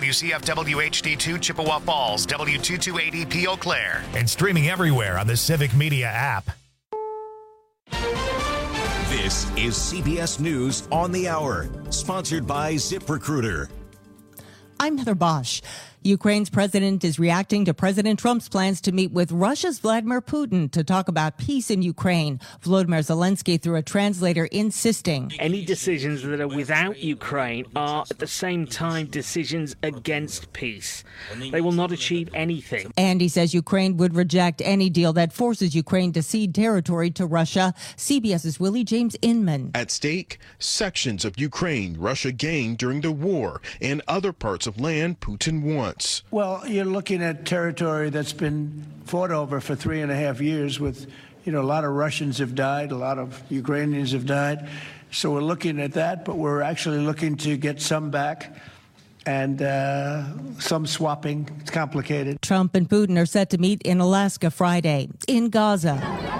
WCFW HD2 Chippewa Falls, W228EP Eau Claire. And streaming everywhere on the Civic Media app. This is CBS News on the Hour, sponsored by ZipRecruiter. I'm Heather Bosch. Ukraine's president is reacting to President Trump's plans to meet with Russia's Vladimir Putin to talk about peace in Ukraine. Volodymyr Zelensky, through a translator, insisting any decisions that are without Ukraine are at the same time decisions against peace. They will not achieve anything. And he says Ukraine would reject any deal that forces Ukraine to cede territory to Russia. CBS's Willie James Inman. At stake, sections of Ukraine Russia gained during the war and other parts of land Putin wants. Well, you're looking at territory that's been fought over for 3.5 years with, a lot of Russians have died, a lot of Ukrainians have died. So we're looking at that, but we're actually looking to get some back and some swapping. It's complicated. Trump and Putin are set to meet in Alaska Friday. In Gaza,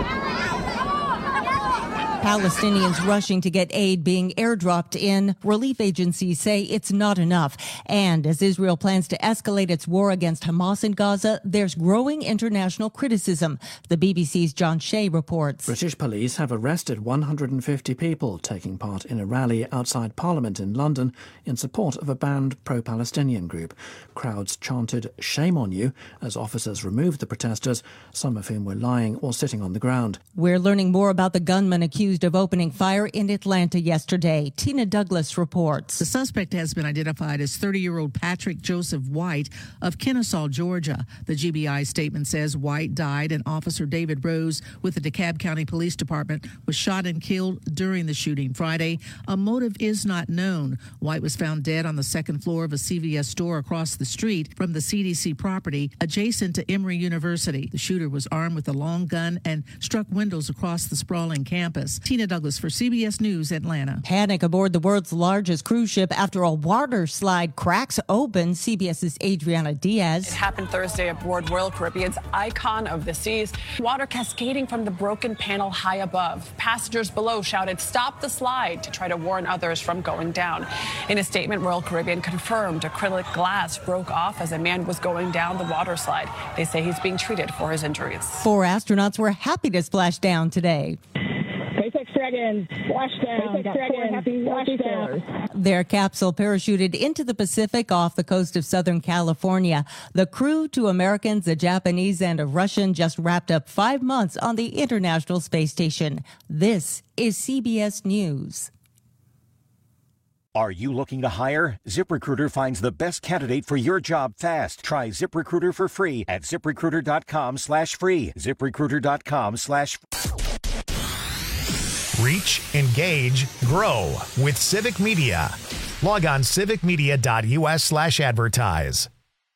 Palestinians rushing to get aid being airdropped in. Relief agencies say it's not enough. And as Israel plans to escalate its war against Hamas in Gaza, there's growing international criticism. The BBC's John Shea reports. British police have arrested 150 people taking part in a rally outside Parliament in London in support of a banned pro-Palestinian group. Crowds chanted "Shame on you" as officers removed the protesters, some of whom were lying or sitting on the ground. We're learning more about the gunman accused of opening fire in Atlanta yesterday. Tina Douglas reports. The suspect has been identified as 30-year-old Patrick Joseph White of Kennesaw, Georgia. The GBI statement says White died and Officer David Rose with the DeKalb County Police Department was shot and killed during the shooting Friday. A motive is not known. White was found dead on the second floor of a CVS store across the street from the CDC property adjacent to Emory University. The shooter was armed with a long gun and struck windows across the sprawling campus. Tina Douglas for CBS News, Atlanta. Panic aboard the world's largest cruise ship after a water slide cracks open. CBS's Adriana Diaz. It happened Thursday aboard Royal Caribbean's Icon of the Seas. Water cascading from the broken panel high above. Passengers below shouted, "Stop the slide," to try to warn others from going down. In a statement, Royal Caribbean confirmed acrylic glass broke off as a man was going down the water slide. They say he's being treated for his injuries. 4 astronauts were happy to splash down today. SpaceX Dragon, splashdown. SpaceX Dragon, happy splashdown. Their capsule parachuted into the Pacific off the coast of Southern California. The crew, 2 Americans, a Japanese, and a Russian, just wrapped up 5 months on the International Space Station. This is CBS News. Are you looking to hire? ZipRecruiter finds the best candidate for your job fast. Try ZipRecruiter for free at ZipRecruiter.com/free. ZipRecruiter.com/free. Reach, engage, grow with Civic Media. Log on civicmedia.us/advertise.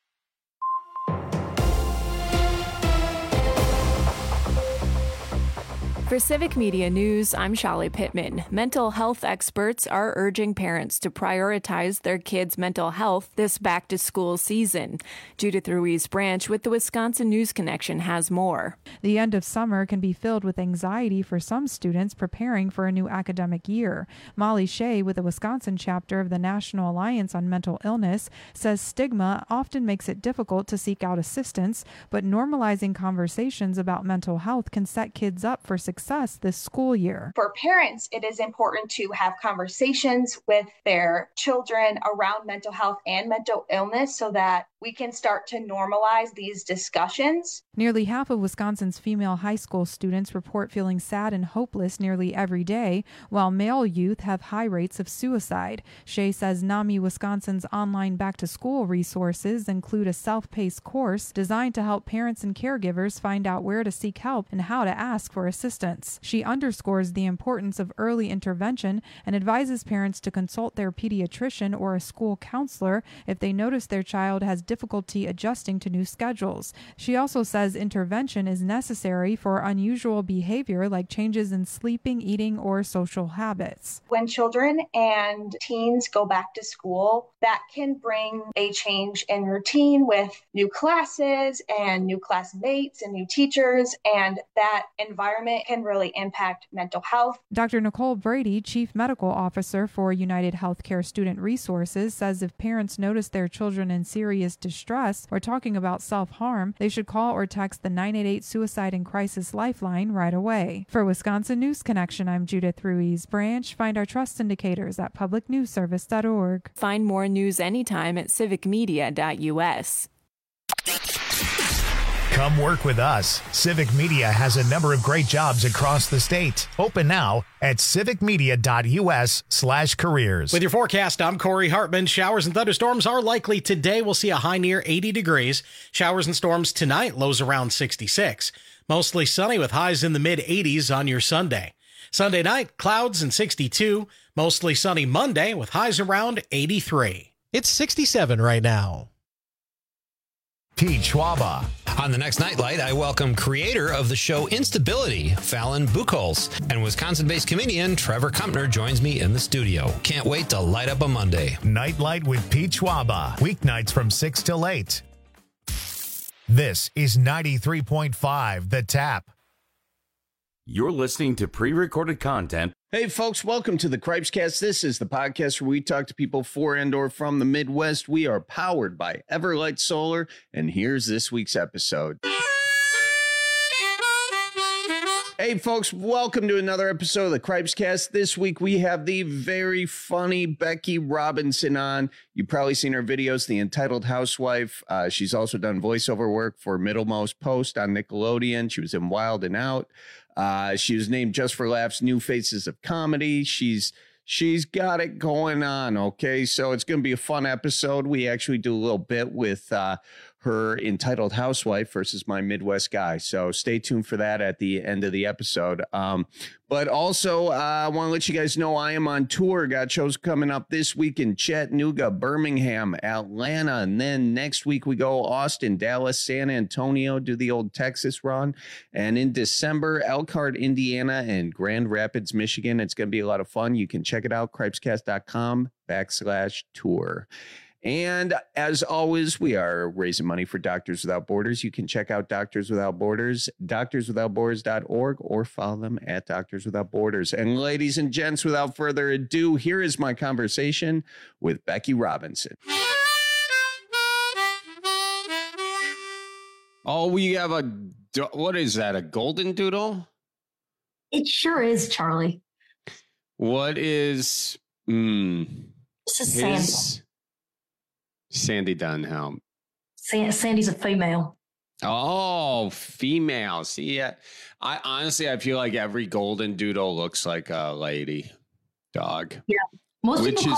For Civic Media News, I'm Shali Pittman. Mental health experts are urging parents to prioritize their kids' mental health this back-to-school season. Judith Ruiz-Branch with the Wisconsin News Connection has more. The end of summer can be filled with anxiety for some students preparing for a new academic year. Molly Shea with the Wisconsin chapter of the National Alliance on Mental Illness says stigma often makes it difficult to seek out assistance, but normalizing conversations about mental health can set kids up for success this school year. For parents, it is important to have conversations with their children around mental health and mental illness so that we can start to normalize these discussions. Nearly half of Wisconsin's female high school students report feeling sad and hopeless nearly every day, while male youth have high rates of suicide. Shea says NAMI Wisconsin's online back-to-school resources include a self-paced course designed to help parents and caregivers find out where to seek help and how to ask for assistance. She underscores the importance of early intervention and advises parents to consult their pediatrician or a school counselor if they notice their child has difficulty adjusting to new schedules. She also says intervention is necessary for unusual behavior like changes in sleeping, eating, or social habits. When children and teens go back to school, that can bring a change in routine with new classes and new classmates and new teachers, and that environment can really impact mental health. Dr. Nicole Brady, Chief Medical Officer for United Healthcare Student Resources, says if parents notice their children in serious distress or talking about self-harm, they should call or text the 988 Suicide and Crisis Lifeline right away. For Wisconsin News Connection, I'm Judith Ruiz Branch. Find our trust indicators at publicnewsservice.org. Find more news anytime at civicmedia.us. Come work with us. Civic Media has a number of great jobs across the state. Open now at civicmedia.us/careers. With your forecast, I'm Corey Hartman. Showers and thunderstorms are likely today. We'll see a high near 80 degrees. Showers and storms tonight, lows around 66. Mostly sunny with highs in the mid-80s on your Sunday. Sunday night, clouds and 62. Mostly sunny Monday with highs around 83. It's 67 right now. Pete Schwaba. On the next Nightlight, I welcome creator of the show Instability, Fallon Buchholz, and Wisconsin-based comedian Trevor Kumpner joins me in the studio. Can't wait to light up a Monday. Nightlight with Pete Schwaba, weeknights from 6 till 8. This is 93.5 The Tap. You're listening to pre-recorded content. Hey, folks, welcome to the Cripescast. This is the podcast where we talk to people for and or from the Midwest. We are powered by Everlight Solar, and here's this week's episode. Hey, folks, welcome to another episode of the Cripescast. This week, we have the very funny Becky Robinson on. You've probably seen her videos, The Entitled Housewife. She's also done voiceover work for Middlemost Post on Nickelodeon. She was in Wild and Out. She was named Just for Laughs New Faces of Comedy. She's got it going on, okay? So it's going to be a fun episode. We actually do a little bit with her Entitled Housewife versus My Midwest Guy. So stay tuned for that at the end of the episode. But also, I want to let you guys know I am on tour. Got shows coming up this week in Chattanooga, Birmingham, Atlanta. And then next week we go Austin, Dallas, San Antonio, do the old Texas run. And in December, Elkhart, Indiana, and Grand Rapids, Michigan. It's going to be a lot of fun. You can check it out, cripescast.com/tour. And as always, we are raising money for Doctors Without Borders. You can check out Doctors Without Borders, doctorswithoutborders.org, or follow them at Doctors Without Borders. And ladies and gents, without further ado, here is my conversation with Becky Robinson. Oh, we have what is that, a golden doodle? It sure is, Charlie. What is... This is Sandy. Sandy Dunhelm. Sandy's a female. Oh, female. See, I honestly, I feel like every golden doodle looks like a lady dog. Yeah. Most people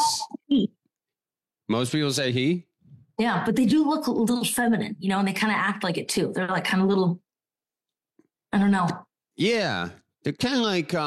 say he. Yeah, but they do look a little feminine, you know, and they kind of act like it too. They're like kind of little, I don't know. Yeah. They're kind of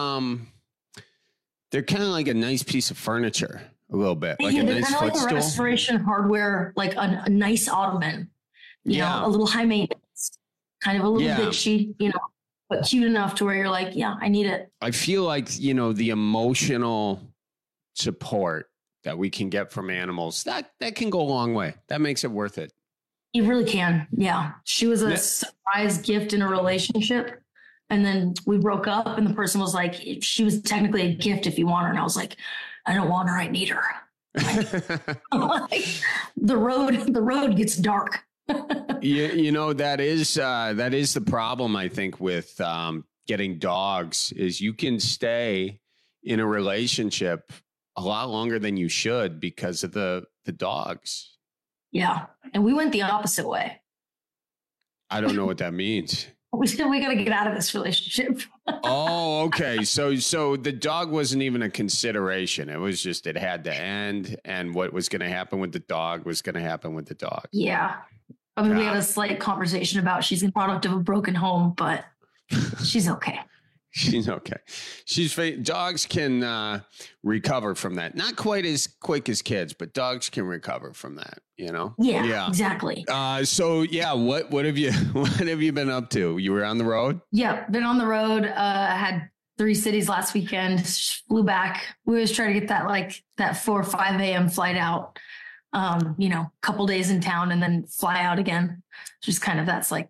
like a nice piece of furniture. A little bit, like a nice footstool. They're kind of like a Restoration Hardware, like a nice ottoman, you know, a little high maintenance, kind of a little bitchy, you know, but cute enough to where you're like, yeah, I need it. I feel like, you know, the emotional support that we can get from animals, that can go a long way. That makes it worth it. You really can. Yeah. She was a surprise gift in a relationship. And then we broke up and the person was like, she was technically a gift if you want her. And I was like, I don't want her. I need her. Like, the road gets dark. you know, that is the problem, I think, with getting dogs is you can stay in a relationship a lot longer than you should because of the dogs. Yeah. And we went the opposite way. I don't know what that means. We got to get out of this relationship. Oh, okay. So the dog wasn't even a consideration. It was just, it had to end. And what was going to happen with the dog was going to happen with the dog. Yeah. I mean, we had a slight conversation about she's a product of a broken home, but she's okay. She's okay. Dogs can recover from that. Not quite as quick as kids, but dogs can recover from that, you know? Yeah. Exactly. So what have you been up to? You were on the road? Yeah, been on the road. Had 3 cities last weekend, flew back. We always try to get that 4 or 5 a.m. flight out, you know, a couple days in town and then fly out again. Just kind of, that's like the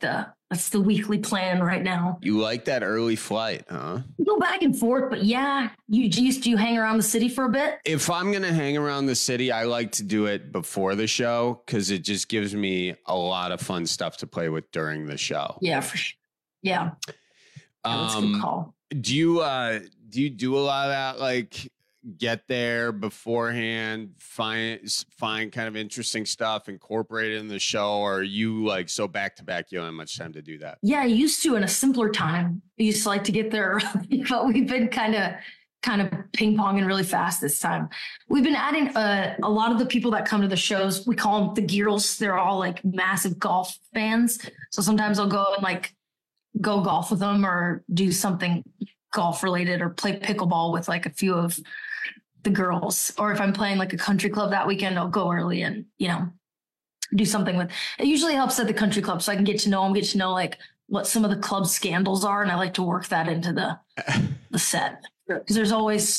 That's the weekly plan right now. You like that early flight, huh? You go back and forth, but yeah, you hang around the city for a bit? If I'm going to hang around the city, I like to do it before the show because it just gives me a lot of fun stuff to play with during the show. Yeah, for sure. Yeah. That's a good call. Do you do a lot of that, like get there beforehand, find kind of interesting stuff, incorporate it in the show, or are you like so back to back you don't have much time to do that? Yeah, I used to in a simpler time. I used to like to get there early, but we've been kind of ping-ponging really fast this time. We've been adding a lot of the people that come to the shows, we call them the girls. They're all like massive golf fans. So sometimes I'll go and like go golf with them or do something golf related or play pickleball with like a few of the girls. Or if I'm playing like a country club that weekend, I'll go early and, do something with. It usually helps at the country club so I can get to know them, get to know like what some of the club scandals are. And I like to work that into the set. Because there's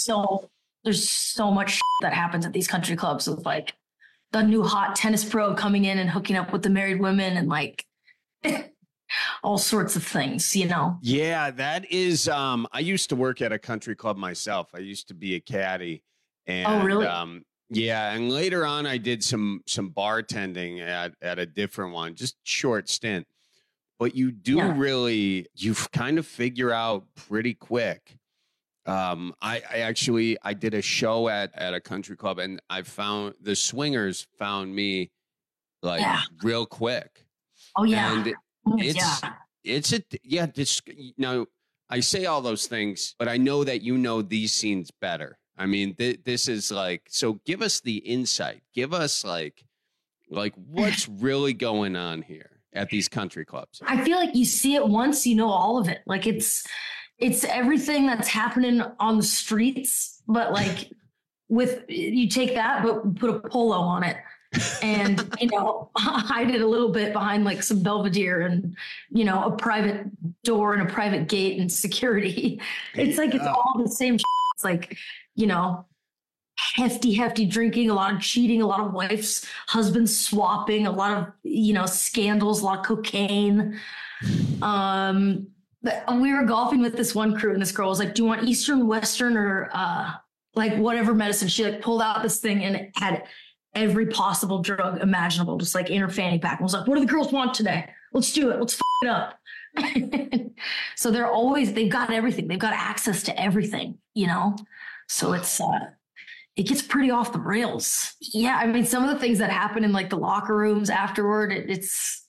so much that happens at these country clubs with like the new hot tennis pro coming in and hooking up with the married women and like all sorts of things, Yeah, that is. I used to work at a country club myself. I used to be a caddy. And, oh, really? Yeah, and later on, I did some bartending at a different one, just short stint. But you do you kind of figure out pretty quick. I did a show at a country club, and I found the swingers found me like real quick. Oh yeah. And now I say all those things, but I know that these scenes better. I mean, this is like, so give us the insight. Give us like what's really going on here at these country clubs. I feel like you see it once, you know all of it. Like it's everything that's happening on the streets, but like you take that, but put a polo on it. And, hide it a little bit behind like some Belvedere and, a private door and a private gate and security. It's like, it's all the same. It's like, hefty drinking, a lot of cheating, a lot of wives, husbands swapping, a lot of, scandals, a lot of cocaine. But we were golfing with this one crew and this girl was like, do you want Eastern, Western, or like whatever medicine? She like pulled out this thing and it had every possible drug imaginable, just like in her fanny pack. And was like, what do the girls want today? Let's do it. Let's f it up. So they've got everything. They've got access to everything, So it gets pretty off the rails. Yeah. I mean, some of the things that happen in like the locker rooms afterward, it's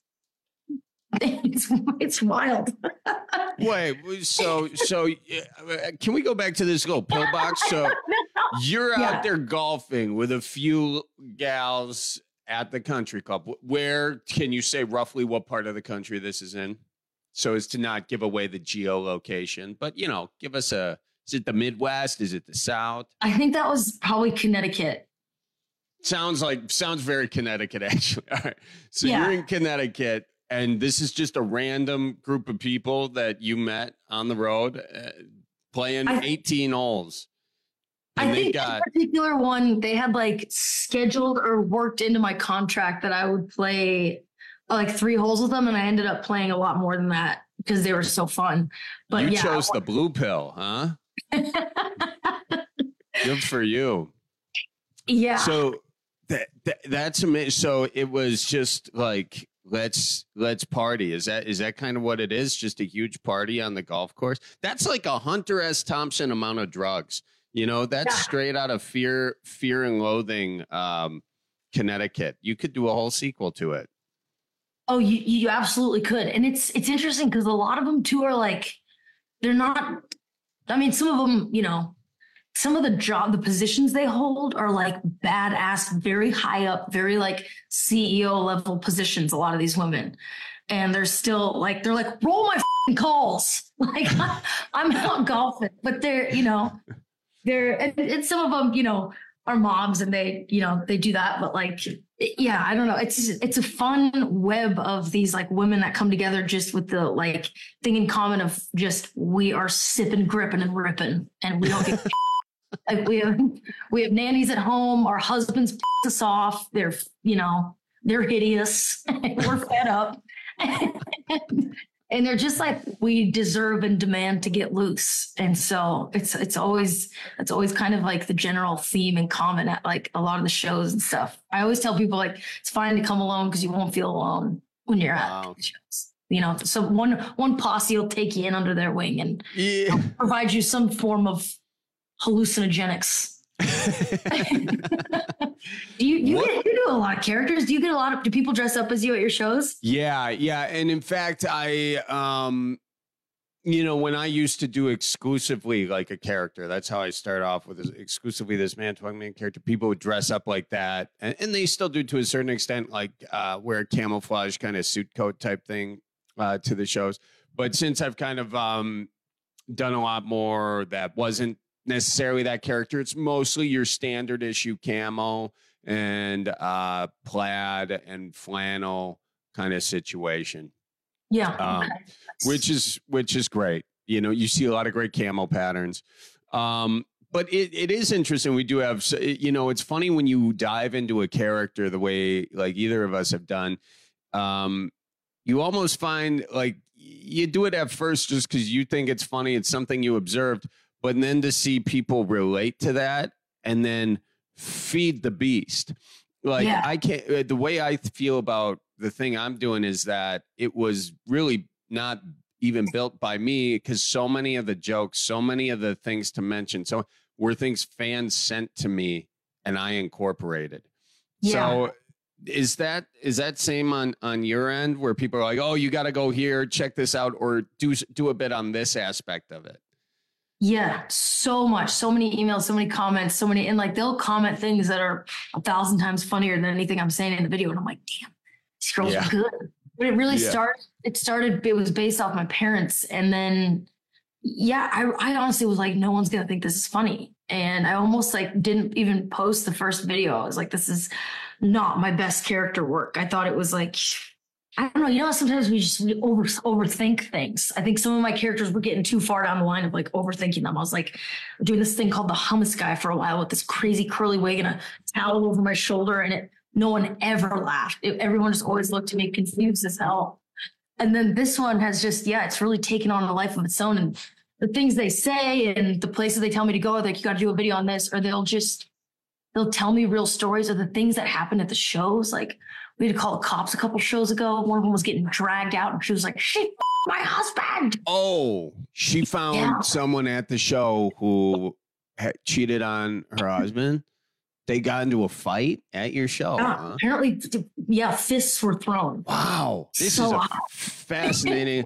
wild. Wait, so can we go back to this little pillbox? So you're out there golfing with a few gals at the country club. Where can you say roughly what part of the country this is in? So as to not give away the geolocation, but give us is it the Midwest? Is it the South? I think that was probably Connecticut. Sounds very Connecticut, actually. All right. So you're in Connecticut. And this is just a random group of people that you met on the road playing 18 holes. And I think that particular one, they had like scheduled or worked into my contract that I would play like 3 holes with them. And I ended up playing a lot more than that because they were so fun. But you chose the blue pill, huh? Good for you. Yeah. So that's amazing. So it was just like, let's party. Is that kind of what it is? Just a huge party on the golf course? That's like a Hunter S. Thompson amount of drugs. That's straight out of Fear and Loathing, Connecticut. You could do a whole sequel to it. Oh, you absolutely could. And it's interesting because a lot of them too are like, they're not, I mean, some of them, some of the positions they hold are like badass, very high up, very like CEO level positions. A lot of these women, and they're still like, roll my calls. Like I'm out golfing, but they're, and some of them, are moms and they, they do that. But like, yeah, I don't know. It's a fun web of these like women that come together just with the like thing in common of just, we are sipping, gripping and ripping and we don't get like we have nannies at home. Our husbands piss us off. They're hideous. We're fed up. And they're just like, we deserve and demand to get loose. And so it's always kind of like the general theme and comment at like a lot of the shows and stuff. I always tell people like, it's fine to come alone because you won't feel alone when you're at the shows. You know, so one posse will take you in under their wing and provide you some form of hallucinogenics. Do you do a lot of characters? Do people dress up as you at your shows? Yeah. And in fact, I, when I used to do exclusively like a character, that's how I started off with exclusively this Man-to-Man character. People would dress up like that. And they still do to a certain extent, like wear a camouflage kind of suit coat type thing to the shows. But since I've kind of done a lot more that wasn't necessarily that character, it's mostly your standard issue camo and plaid and flannel kind of situation. Yeah. Which is great. You know, you see a lot of great camo patterns. But it is interesting. We do have, it's funny when you dive into a character the way like either of us have done. You almost find like you do it at first just because you think it's funny. It's something you observed. But then to see people relate to that and then feed the beast. Like I can't, the way I feel about the thing I'm doing is that it was really not even built by me because so many of the jokes, so many of the things to mention, so were things fans sent to me and I incorporated. Yeah. So is that same on your end where people are like, oh, you got to go here, check this out, or do a bit on this aspect of it? Yeah, so much, so many emails, so many comments, and like they'll comment things that are 1,000 times funnier than anything I'm saying in the video. And I'm like, damn, these girls are good. But it really it was based off my parents. And then, I honestly was like, no one's going to think this is funny. And I almost like didn't even post the first video. I was like, this is not my best character work. I thought it was like, I don't know. Sometimes we overthink things. I think some of my characters were getting too far down the line of like overthinking them. I was like doing this thing called the hummus guy for a while with this crazy curly wig and a towel over my shoulder. And no one ever laughed. Everyone just always looked at me confused as hell. And then this one has just, it's really taken on a life of its own. And the things they say and the places they tell me to go, like, you got to do a video on this, or they'll tell me real stories of the things that happened at the shows. Like, we had to call the cops a couple shows ago. One of them was getting dragged out and she was like, she f***ed my husband. Oh, she found someone at the show who had cheated on her husband. They got into a fight at your show. Huh? Apparently, fists were thrown. Wow. This is fascinating.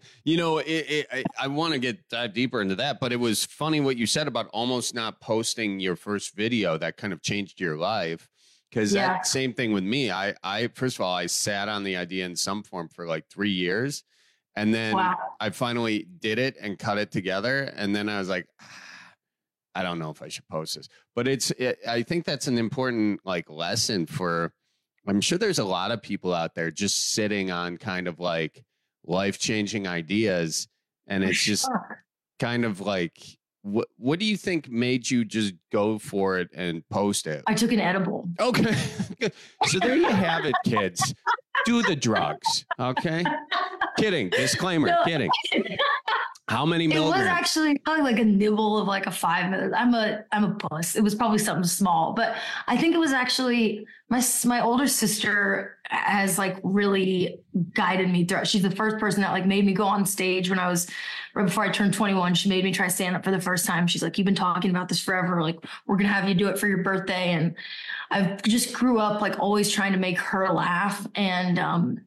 I want to dive deeper into that, but it was funny what you said about almost not posting your first video that kind of changed your life. Because that same thing with me, I first of all, I sat on the idea in some form for like 3 years. And then I finally did it and cut it together. And then I was like, I don't know if I should post this. But I think that's an important like lesson I'm sure there's a lot of people out there just sitting on kind of like life-changing ideas. And it's just kind of like, what do you think made you just go for it and post it? I took an edible. Okay. So there you have it, kids. Do the drugs. Okay. Kidding. Disclaimer. No. Kidding. How many milligrams? It was actually probably like a nibble of like a 5 minutes. I'm a puss. It was probably something small, but I think it was actually my older sister has like really guided me through. She's the first person that like made me go on stage when I was right before I turned 21. She made me try stand up for the first time. She's like, you've been talking about this forever. Like, we're going to have you do it for your birthday. And I just grew up like always trying to make her laugh. And,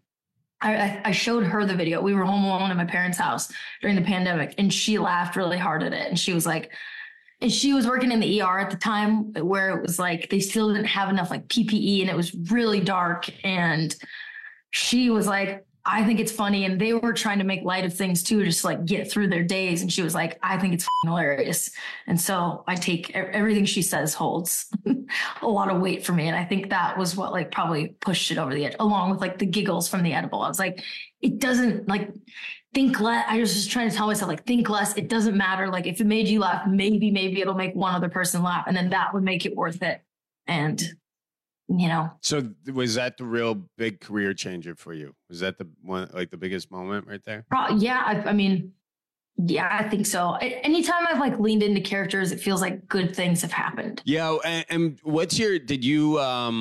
I showed her the video. We were home alone in my parents' house during the pandemic, and she laughed really hard at it. And she was like, and she was working in the ER at the time where it was like, they still didn't have enough like PPE and it was really dark. And she was like, I think it's funny. And they were trying to make light of things too, just like get through their days. And she was like, I think it's hilarious. And so I take everything she says holds a lot of weight for me. And I think that was what like probably pushed it over the edge, along with like the giggles from the edible. I was like, it doesn't like think less. I was just trying to tell myself like, think less. It doesn't matter. Like if it made you laugh, maybe it'll make one other person laugh. And then that would make it worth it. And you know. So was that the real big career changer for you? Was that the one, like the biggest moment right there? Yeah, I mean, yeah, I think so. Anytime I've like leaned into characters, it feels like good things have happened. Yeah, and what's your? Did you?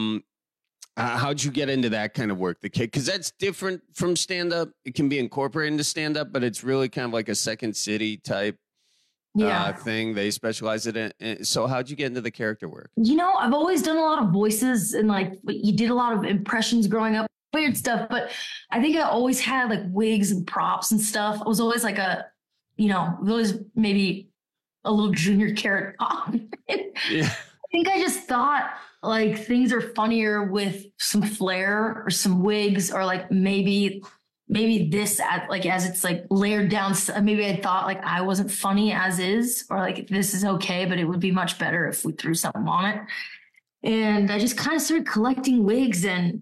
How'd you get into that kind of work? The kid, because that's different from stand up. It can be incorporated into stand up, but it's really kind of like a Second City type thing. They specialize in it. So how'd you get into the character work? You know, I've always done a lot of voices and like you did a lot of impressions growing up, weird stuff. But I think I always had like wigs and props and stuff. I was always like always maybe a little junior Carrot Top. Yeah. I think I just thought like things are funnier with some flair or some wigs or like maybe this as it's like layered down. Maybe I thought like I wasn't funny as is, or like this is okay, but it would be much better if we threw something on it. And I just kind of started collecting wigs. And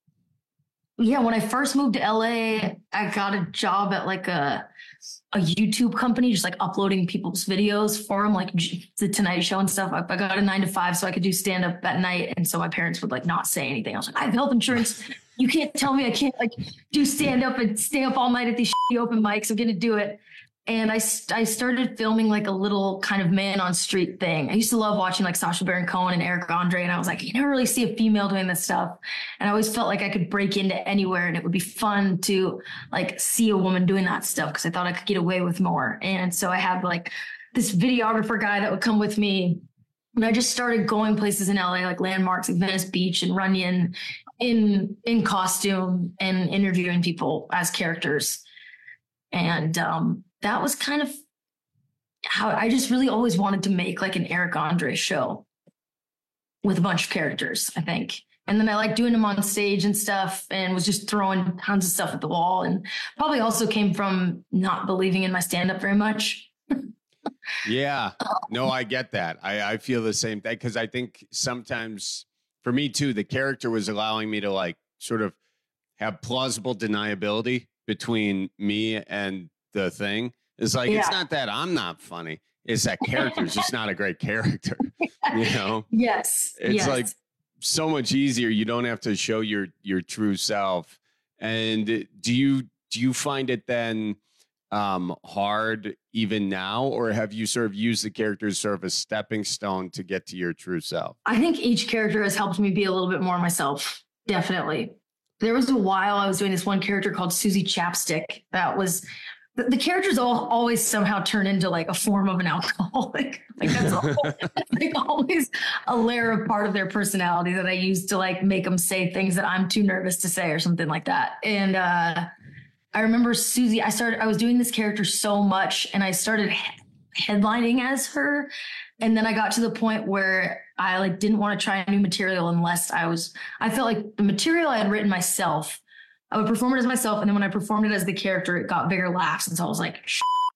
yeah, when I first moved to LA, I got a job at like a YouTube company, just like uploading people's videos for them, like the Tonight Show and stuff. I got a 9 to 5 so I could do stand up at night. And so my parents would like not say anything. I was like, I have health insurance. You can't tell me I can't like do stand up and stay up all night at these open mics. I'm going to do it. And I started filming like a little kind of man on street thing. I used to love watching like Sacha Baron Cohen and Eric Andre. And I was like, you never really see a female doing this stuff. And I always felt like I could break into anywhere and it would be fun to like see a woman doing that stuff because I thought I could get away with more. And so I had like this videographer guy that would come with me. And I just started going places in LA, like landmarks like Venice Beach and Runyon in costume and interviewing people as characters. And, that was kind of how I just really always wanted to make like an Eric Andre show with a bunch of characters, I think. And then I liked doing them on stage and stuff and was just throwing tons of stuff at the wall, and probably also came from not believing in my stand-up very much. Yeah, no, I get that. I feel the same thing because I think sometimes for me too, the character was allowing me to like sort of have plausible deniability between me and the thing. It's like, It's not that I'm not funny. It's that character's just not a great character, you know? Yes. It's like so much easier. You don't have to show your true self. And do you find it then hard even now, or have you sort of used the character as sort of a stepping stone to get to your true self? I think each character has helped me be a little bit more myself. Definitely. There was a while I was doing this one character called Susie Chapstick. That was the characters always somehow turn into like a form of an alcoholic. Like that's like always a layer of part of their personality that I use to like make them say things that I'm too nervous to say or something like that. And I remember Susie, I was doing this character so much and I started headlining as her. And then I got to the point where I like didn't want to try new material unless I felt like the material I had written myself, I would perform it as myself. And then when I performed it as the character, it got bigger laughs. And so I was like,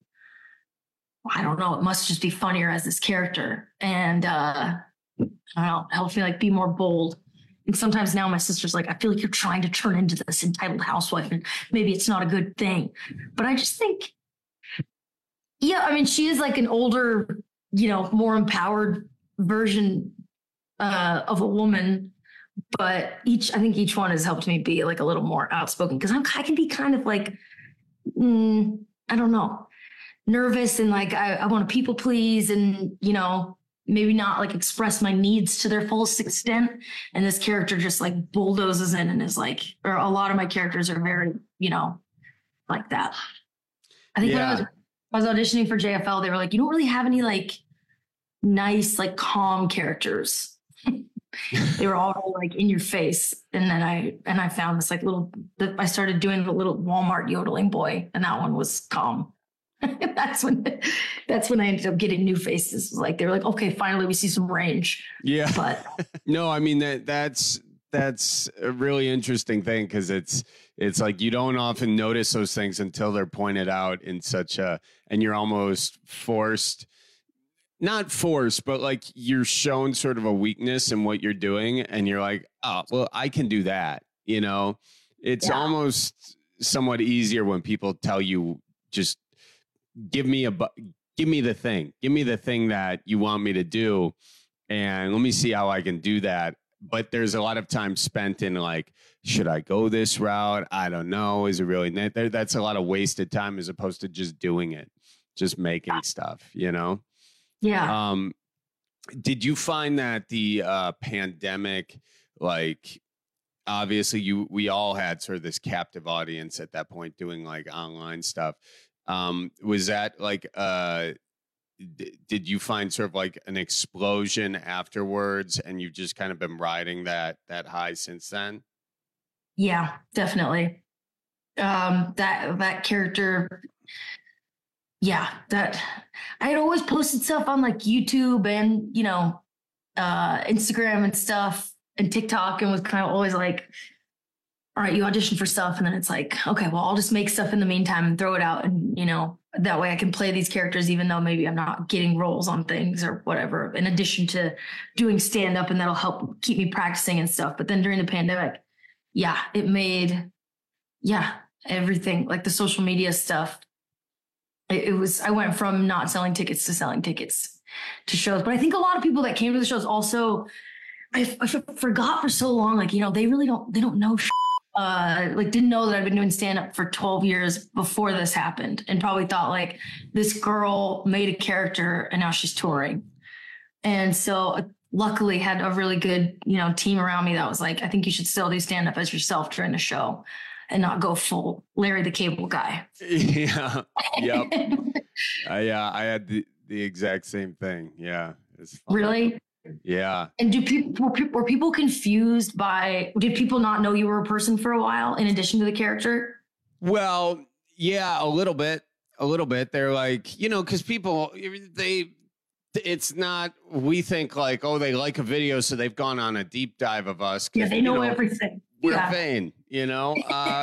I don't know. It must just be funnier as this character. And I don't know, it helps me like be more bold. And sometimes now my sister's like, I feel like you're trying to turn into this entitled housewife and maybe it's not a good thing. But I just think, yeah, I mean, she is like an older, more empowered version of a woman. But I think each one has helped me be like a little more outspoken because I can be kind of like, I don't know, nervous and like I want to people please and, maybe not like express my needs to their fullest extent. And this character just like bulldozes in and is like, or a lot of my characters are very, like that. I think when I was auditioning for JFL, they were like, you don't really have any like nice, like calm characters. They were all like in your face. And then I found this like I started doing the little Walmart yodeling boy, and that one was calm. That's when I ended up getting new faces. Like they were like, okay, finally we see some range. Yeah. But no, I mean that's a really interesting thing because it's like you don't often notice those things until they're pointed out in and you're almost not forced, but like you're shown sort of a weakness in what you're doing. And you're like, oh, well, I can do that. It's almost somewhat easier when people tell you, just give me the thing that you want me to do. And let me see how I can do that but there's a lot of time spent in like, should I go this route? I don't know. Is it really? That's a lot of wasted time as opposed to just doing it, just making stuff, you know? Yeah. Did you find that the pandemic, like, obviously we all had sort of this captive audience at that point doing like online stuff. Was that like, did you find sort of like an explosion afterwards and you've just kind of been riding that high since then? Yeah, definitely. That character. Yeah, that I had always posted stuff on like YouTube and, you know, Instagram and stuff and TikTok, and was kind of always like, all right, you audition for stuff. And then it's like, okay, well, I'll just make stuff in the meantime and throw it out. And, you know, that way I can play these characters, even though maybe I'm not getting roles on things or whatever, in addition to doing stand up, and that'll help keep me practicing and stuff. But then during the pandemic, yeah, it made, everything like the social media stuff. I went from not selling tickets to selling tickets to shows. But I think a lot of people that came to the shows also, I forgot for so long, like, you know, they don't know like didn't know that I've been doing stand up for 12 years before this happened, and probably thought like this girl made a character and now she's touring. And so luckily had a really good, you know, team around me that was like, I think you should still do stand up as yourself during the show and not go full Larry the Cable Guy. Yeah. Yep. I had the exact same thing. Yeah. It's fun. Really? Yeah. And were people confused did people not know you were a person for a while in addition to the character? Well, yeah, a little bit. They're like, you know, because people, it's not, we think like, oh, they like a video, so they've gone on a deep dive of us. Yeah, they know everything. We're vain, you know,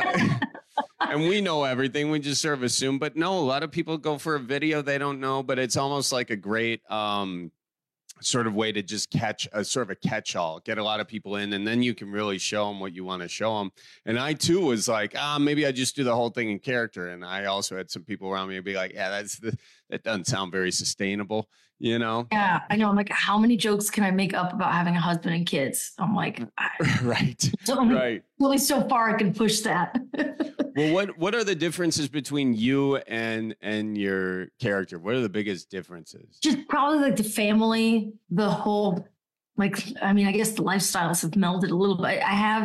and we know everything. We just sort of assume. But no, a lot of people go for a video they don't know, but it's almost like a great sort of way to just catch a sort of a catch-all, get a lot of people in, and then you can really show them what you want to show them. And I too was like, maybe I just do the whole thing in character. And I also had some people around me be like, yeah, that doesn't sound very sustainable, you know? Yeah, I know. I'm like, how many jokes can I make up about having a husband and kids? I'm like, right. Right. Only so far I can push that. Well, what are the differences between you and your character? What are the biggest differences? Just probably like the family, the whole, like, I mean, I guess the lifestyles have melded a little bit.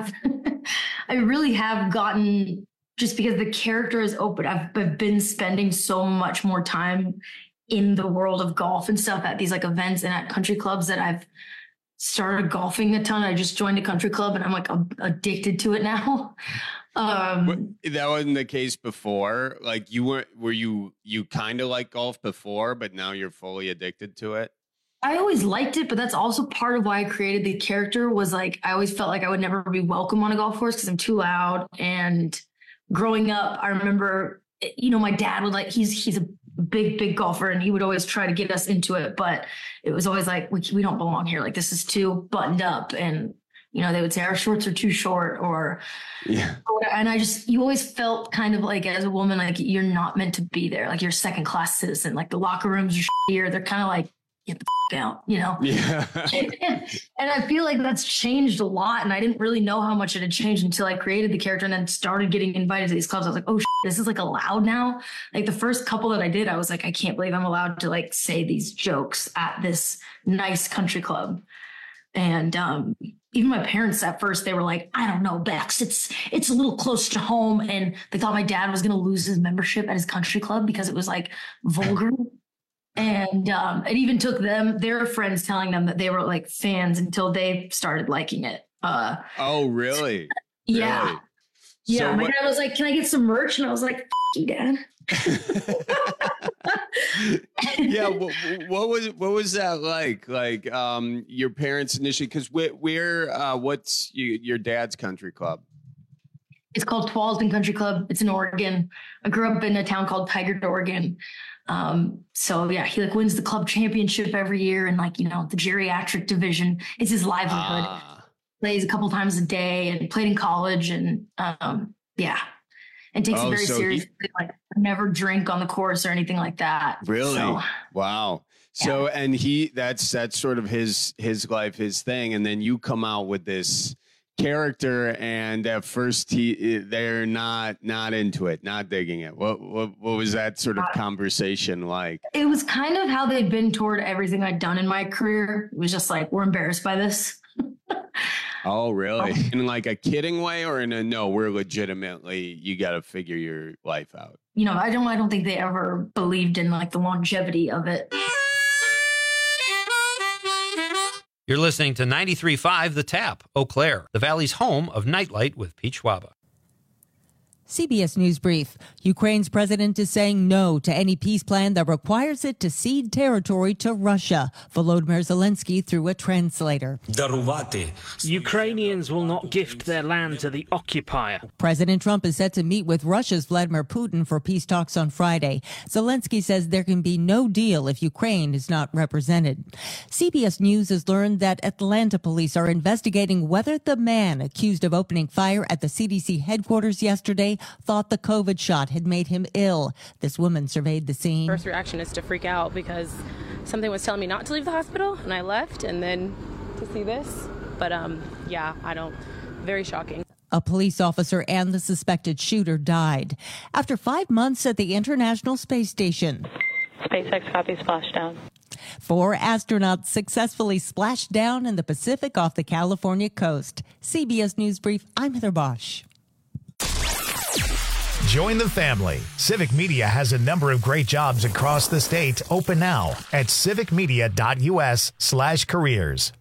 I really have gotten, just because the character is open, I've been spending so much more time in the world of golf and stuff at these like events and at country clubs that I've started golfing a ton. I just joined a country club and I'm like addicted to it now. That wasn't the case before. Like were you kind of like golf before, but now you're fully addicted to it? I always liked it, but that's also part of why I created the character. Was like, I always felt like I would never be welcome on a golf course because I'm too loud. And growing up, I remember, you know, my dad would like, he's a big golfer, and he would always try to get us into it, but it was always like, we don't belong here. Like, this is too buttoned up. And, you know, they would say our shorts are too short, or, yeah. And you always felt kind of like, as a woman, like you're not meant to be there. Like, you're a second class citizen. Like, the locker rooms are here. They're kind of like, get the out, you know? Yeah. And I feel like that's changed a lot. And I didn't really know how much it had changed until I created the character and then started getting invited to these clubs. I was like, oh, this is like allowed now. Like, the first couple that I did, I was like, I can't believe I'm allowed to like say these jokes at this nice country club. And even my parents at first, they were like, I don't know, Bex, it's a little close to home. And they thought my dad was going to lose his membership at his country club because it was like vulgar. And it even took their friends telling them that they were like fans until they started liking it. Oh, really? Yeah. Really? Yeah. So my dad was like, can I get some merch? And I was like, F you, Dad. Yeah. What was that like? Like your parents initially, because what's your dad's country club? It's called Tualatin Country Club. It's in Oregon. I grew up in a town called Tigard, Oregon. So yeah, he like wins the club championship every year, and like, you know, the geriatric division. It's his livelihood. Plays a couple times a day and played in college, and yeah, and takes it very seriously. Like, never drink on the course or anything like that. Really? So. Wow. So, and that's sort of his life, his thing. And then you come out with this character, and at first they're not into it, not digging it. What was that sort of conversation like? It was kind of how they've been toward everything I'd done in my career. It was just like, we're embarrassed by this. Oh, really? In like a kidding way, or in a no, we're legitimately, you got to figure your life out? You know, I don't think they ever believed in like the longevity of it. You're listening to 93.5 The Tap, Eau Claire, the Valley's home of Nightlight with Pete Schwaba. CBS News Brief. Ukraine's president is saying no to any peace plan that requires it to cede territory to Russia. Volodymyr Zelensky through a translator. Ukrainians will not gift their land to the occupier. President Trump is set to meet with Russia's Vladimir Putin for peace talks on Friday. Zelensky says there can be no deal if Ukraine is not represented. CBS News has learned that Atlanta police are investigating whether the man accused of opening fire at the CDC headquarters yesterday thought the COVID shot had made him ill. This woman surveyed the scene. First reaction is to freak out because something was telling me not to leave the hospital, and I left, and then to see this. But very shocking. A police officer and the suspected shooter died. After 5 months at the International Space Station. SpaceX copy splashdown. 4 astronauts successfully splashed down in the Pacific off the California coast. CBS News Brief, I'm Heather Bosch. Join the family. Civic Media has a number of great jobs across the state open now at civicmedia.us/careers.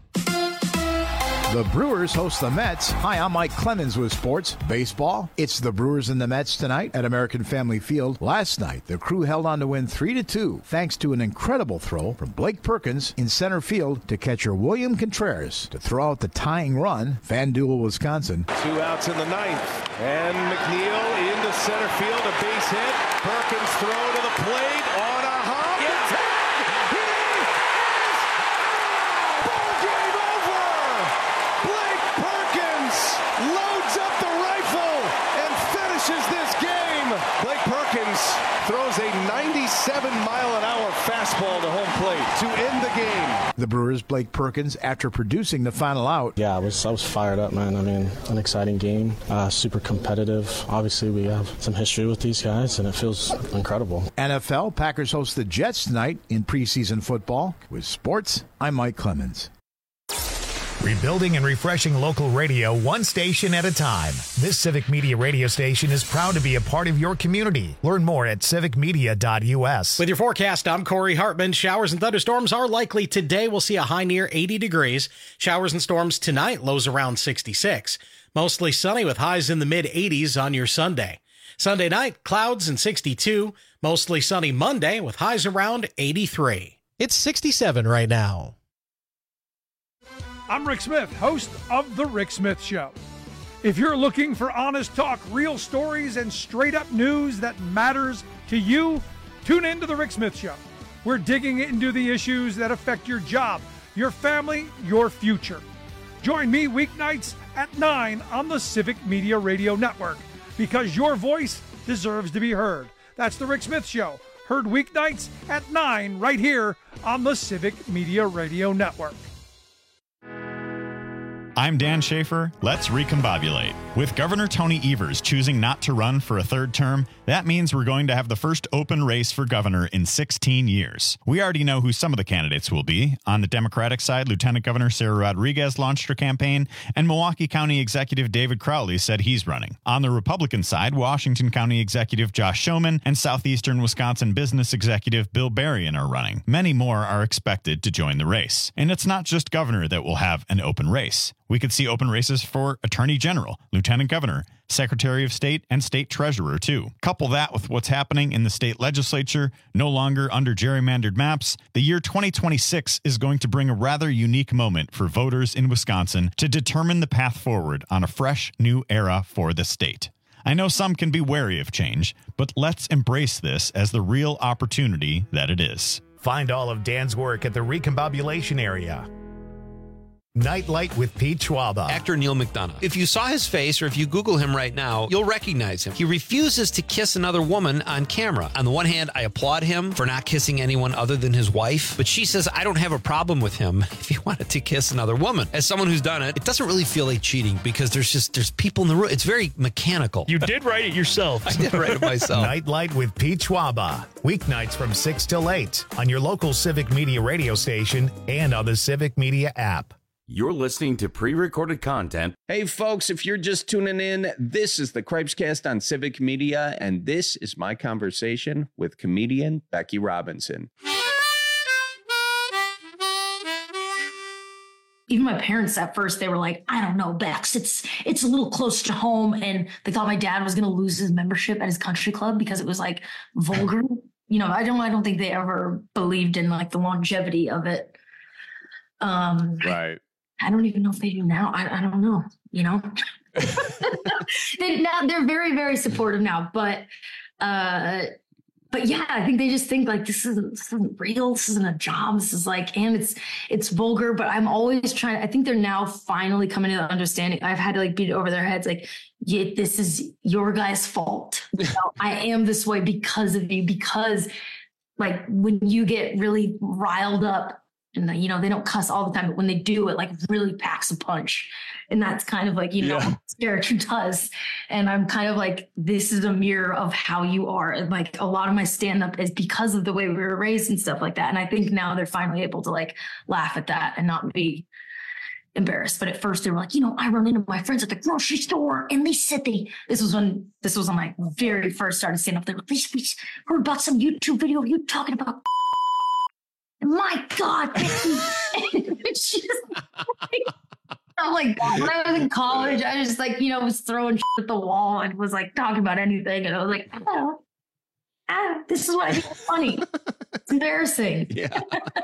The Brewers host the Mets. Hi, I'm Mike Clemens with sports. Baseball. It's the Brewers and the Mets tonight at American Family Field. Last night, the crew held on to win 3-2 thanks to an incredible throw from Blake Perkins in center field to catcher William Contreras to throw out the tying run. FanDuel, Wisconsin. 2 outs in the 9th. And McNeil into center field, a base hit. Perkins throw to the plate on a hop. Throws a 97-mile-an-hour fastball to home plate to end the game. The Brewers' Blake Perkins, after producing the final out. Yeah, I was fired up, man. I mean, an exciting game, super competitive. Obviously, we have some history with these guys, and it feels incredible. NFL, Packers host the Jets tonight in preseason football. With sports, I'm Mike Clemens. Rebuilding and refreshing local radio one station at a time. This Civic Media radio station is proud to be a part of your community. Learn more at civicmedia.us. With your forecast, I'm Corey Hartman. Showers and thunderstorms are likely today. We'll see a high near 80 degrees. Showers and storms tonight, lows around 66. Mostly sunny with highs in the mid-80s on your Sunday. Sunday night, clouds and 62. Mostly sunny Monday with highs around 83. It's 67 right now. I'm Rick Smith, host of The Rick Smith Show. If you're looking for honest talk, real stories, and straight-up news that matters to you, tune in to The Rick Smith Show. We're digging into the issues that affect your job, your family, your future. Join me weeknights at 9 on the Civic Media Radio Network, because your voice deserves to be heard. That's The Rick Smith Show, heard weeknights at 9 right here on the Civic Media Radio Network. I'm Dan Schaefer. Let's recombobulate. With Governor Tony Evers choosing not to run for a third term, that means we're going to have the first open race for governor in 16 years. We already know who some of the candidates will be. On the Democratic side, Lieutenant Governor Sarah Rodriguez launched her campaign, and Milwaukee County Executive David Crowley said he's running. On the Republican side, Washington County Executive Josh Schoeman and Southeastern Wisconsin Business Executive Bill Berrien are running. Many more are expected to join the race. And it's not just governor that will have an open race. We could see open races for Attorney General, Lieutenant Governor, Secretary of State, and State Treasurer, too. Couple that with what's happening in the state legislature, no longer under gerrymandered maps, the year 2026 is going to bring a rather unique moment for voters in Wisconsin to determine the path forward on a fresh, new era for the state. I know some can be wary of change, but let's embrace this as the real opportunity that it is. Find all of Dan's work at the Recombobulation area. Nightlight with Pete Schwaba. Actor Neil McDonough. If you saw his face or if you Google him right now, you'll recognize him. He refuses to kiss another woman on camera. On the one hand, I applaud him for not kissing anyone other than his wife, but she says I don't have a problem with him if he wanted to kiss another woman. As someone who's done it, it doesn't really feel like cheating because there's people in the room. It's very mechanical. You did write it yourself. I did write it myself. Nightlight with Pete Schwaba. Weeknights from 6 till 8 on your local Civic Media radio station and on the Civic Media app. You're listening to pre-recorded content. Hey, folks, if you're just tuning in, this is the Cripescast on Civic Media, and this is my conversation with comedian Becky Robinson. Even my parents at first, they were like, I don't know, Bex, it's a little close to home. And they thought my dad was going to lose his membership at his country club because it was like vulgar. You know, I don't think they ever believed in like the longevity of it. Right. I don't even know if they do now. I don't know, you know. They're very, very supportive now. But yeah, I think they just think like this isn't real. This isn't a job. This is like, and it's vulgar. But I'm always trying. I think they're now finally coming to the understanding. I've had to like beat it over their heads. Like, yeah, this is your guys' fault. You know, I am this way because of you. Because like when you get really riled up. And, you know, they don't cuss all the time, but when they do, it like really packs a punch. And that's kind of like, you know, what this character does. And I'm kind of like, this is a mirror of how you are. And like a lot of my stand-up is because of the way we were raised and stuff like that. And I think now they're finally able to like laugh at that and not be embarrassed. But at first they were like, you know, I run into my friends at the grocery store and they said this was when I very first started stand-up. They were like, we heard about some YouTube video you talking about. My God, it's just I'm like, when I was in college, I just like, you know, was throwing shit at the wall and was like talking about anything. And I was like, this is what I think is funny. It's embarrassing. Yeah.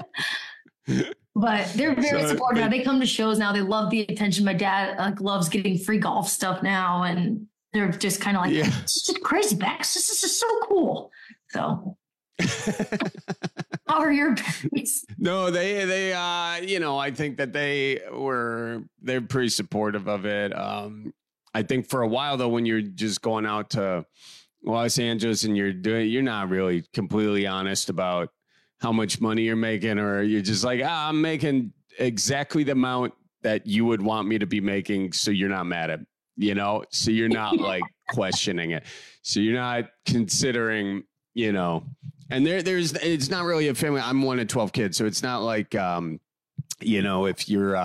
But they're very supportive now. They come to shows now. They love the attention. My dad like loves getting free golf stuff now. And they're just kind of like, this is just crazy, Bex. This is so cool. So how are your parents? No, they you know, I think that they're pretty supportive of it. I think for a while though, when you're just going out to Los Angeles and you're not really completely honest about how much money you're making, or you're just like, I'm making exactly the amount that you would want me to be making. So you're not mad at, you know, so you're not like questioning it. So you're not considering, you know, and it's not really a family. I'm one of 12 kids. So it's not like, you know, if you're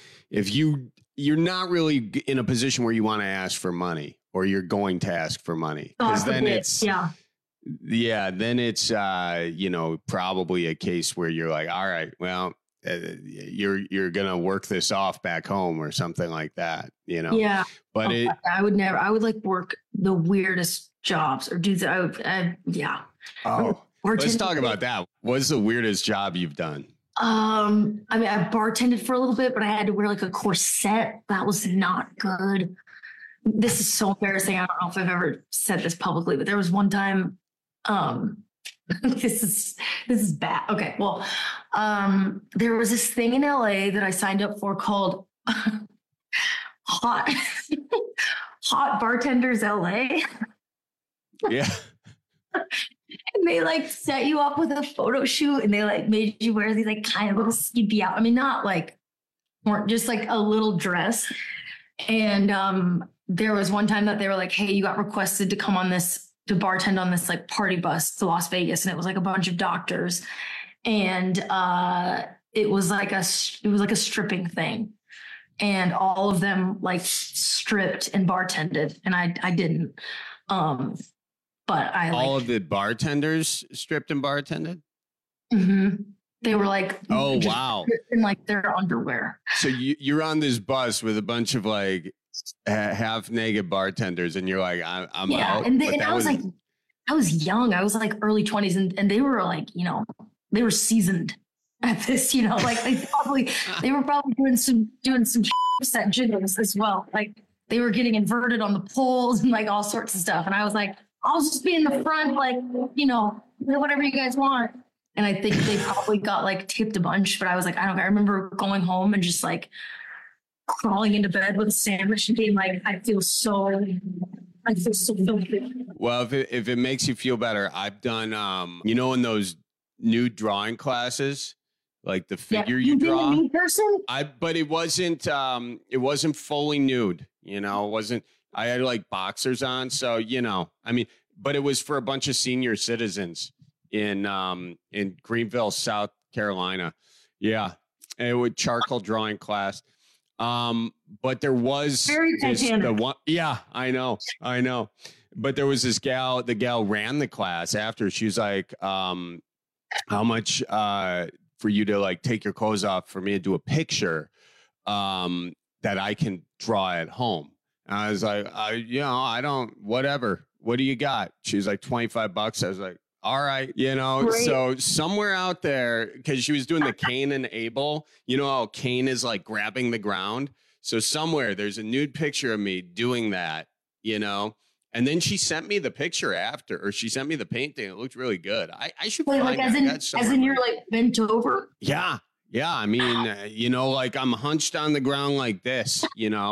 not really in a position where you want to ask for money or you're going to ask for money. Because then then it's, you know, probably a case where you're like, all right, well, you're going to work this off back home or something like that, you know? Yeah. But I would like work the weirdest jobs or do that. Yeah. Oh, let's talk about that. What's the weirdest job you've done? I mean, I bartended for a little bit, but I had to wear like a corset. That was not good. This is so embarrassing. I don't know if I've ever said this publicly, but there was one time, this is bad. Okay. Well, there was this thing in LA that I signed up for called Hot Bartenders LA. Yeah. And they like set you up with a photo shoot and they like made you wear these like kind of little skimpy out. I mean, not like, or just like a little dress. And there was one time that they were like, hey, you got requested to come on this, to bartend on this like party bus to Las Vegas. And it was like a bunch of doctors. And it was like a stripping thing. And all of them like stripped and bartended. And I didn't. But all of the bartenders stripped and bartended. Mm-hmm. They were like, oh wow, in like their underwear. So you're on this bus with a bunch of like half naked bartenders, and you're like, I'm out. And I was like, I was young. I was like early 20s, and they were like, you know, they were seasoned at this. You know, like they were probably doing some set jiggles as well. Like they were getting inverted on the poles and like all sorts of stuff. And I was like, I'll just be in the front, like, you know, whatever you guys want. And I think they probably got like tipped a bunch, but I was like, I don't know. I remember going home and just like crawling into bed with a sandwich and being like, I feel so filthy. Well, if it makes you feel better, I've done, in those nude drawing classes, like the figure you draw. Been a nude person? But it wasn't fully nude, it wasn't, I had like boxers on. So, but it was for a bunch of senior citizens in Greenville, South Carolina. Yeah. And it was charcoal drawing class. But there was very Titanic. Yeah, I know. But there was this gal, the gal ran the class after. She was like, how much, for you to like take your clothes off for me to do a picture, that I can draw at home. And I was like, I don't, whatever. What do you got? She was like $25. I was like, all right, Great. So somewhere out there, because she was doing the Cain and Abel, how Cain is like grabbing the ground. So somewhere there's a nude picture of me doing that, and then she sent me the picture after, or she sent me the painting. It looked really good. I should find like as in you're like bent over. Yeah. I mean, like I'm hunched on the ground like this,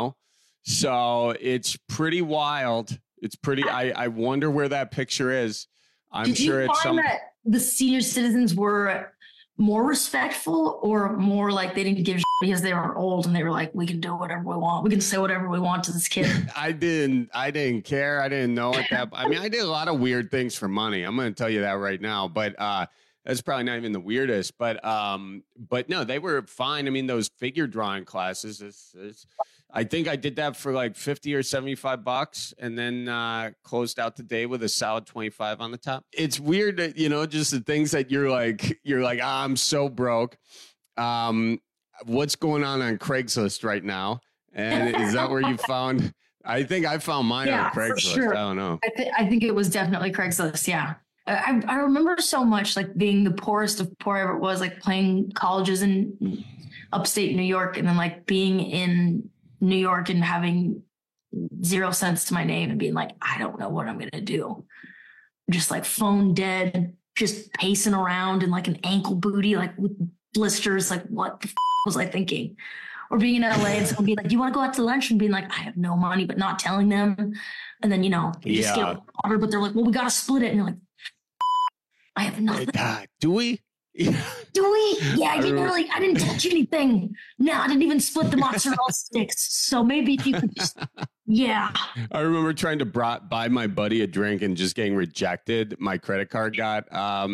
so it's pretty wild. It's pretty, I wonder where that picture is. Did you find that the senior citizens were more respectful or more like they didn't give a shit because they were old and they were like, we can do whatever we want. We can say whatever we want to this kid. I didn't care. I didn't know it that. I mean, I did a lot of weird things for money. I'm going to tell you that right now, but that's probably not even the weirdest, but no, they were fine. I mean, those figure drawing classes, I think I did that for like $50 or $75 and then closed out the day with a solid 25 on the top. It's weird that, just the things that you're like, I'm so broke. What's going on Craigslist right now? And is that where you found? I think I found mine on Craigslist. Sure. I don't know. I think it was definitely Craigslist. Yeah. I remember so much like being the poorest of poor I ever was, like playing colleges in upstate New York and then like being in New York and having 0 cents to my name and being like, I don't know what I'm going to do. Just like phone dead, just pacing around in like an ankle booty, like with blisters. Like what the was I thinking? Or being in LA and someone be like, do you want to go out to lunch? And being like, I have no money, but not telling them. And then, you just get water, but they're like, well, we got to split it. And you're like, I have nothing. Do we? Do we? Yeah, I didn't touch anything. No, I didn't even split the mozzarella sticks. So maybe if you could just, I remember trying to buy my buddy a drink and just getting rejected. My credit card got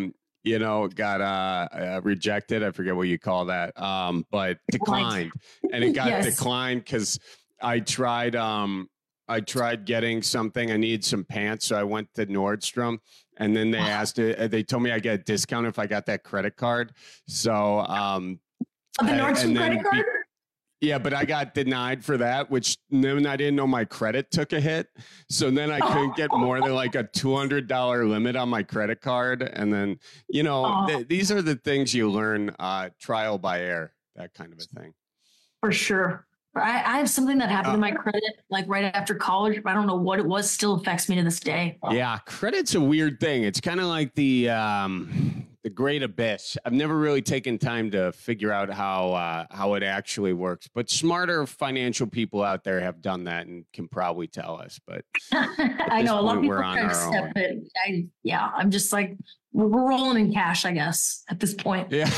rejected. I forget what you call that. But declined. And it got declined because I tried getting something. I needed some pants. So I went to Nordstrom. And then they told me I get a discount if I got that credit card. So, the Nordstrom credit card? Yeah, but I got denied for that, which then I didn't know my credit took a hit. So then I couldn't get more than like a $200 limit on my credit card. And then, these are the things you learn trial by error, that kind of a thing. For sure. I have something that happened to my credit like right after college. I don't know what it was. Still affects me to this day. Yeah, credit's a weird thing. It's kind of like the great abyss. I've never really taken time to figure out how it actually works. But smarter financial people out there have done that and can probably tell us. But I know a lot of people try to step in. I'm just like we're rolling in cash, I guess, at this point. Yeah.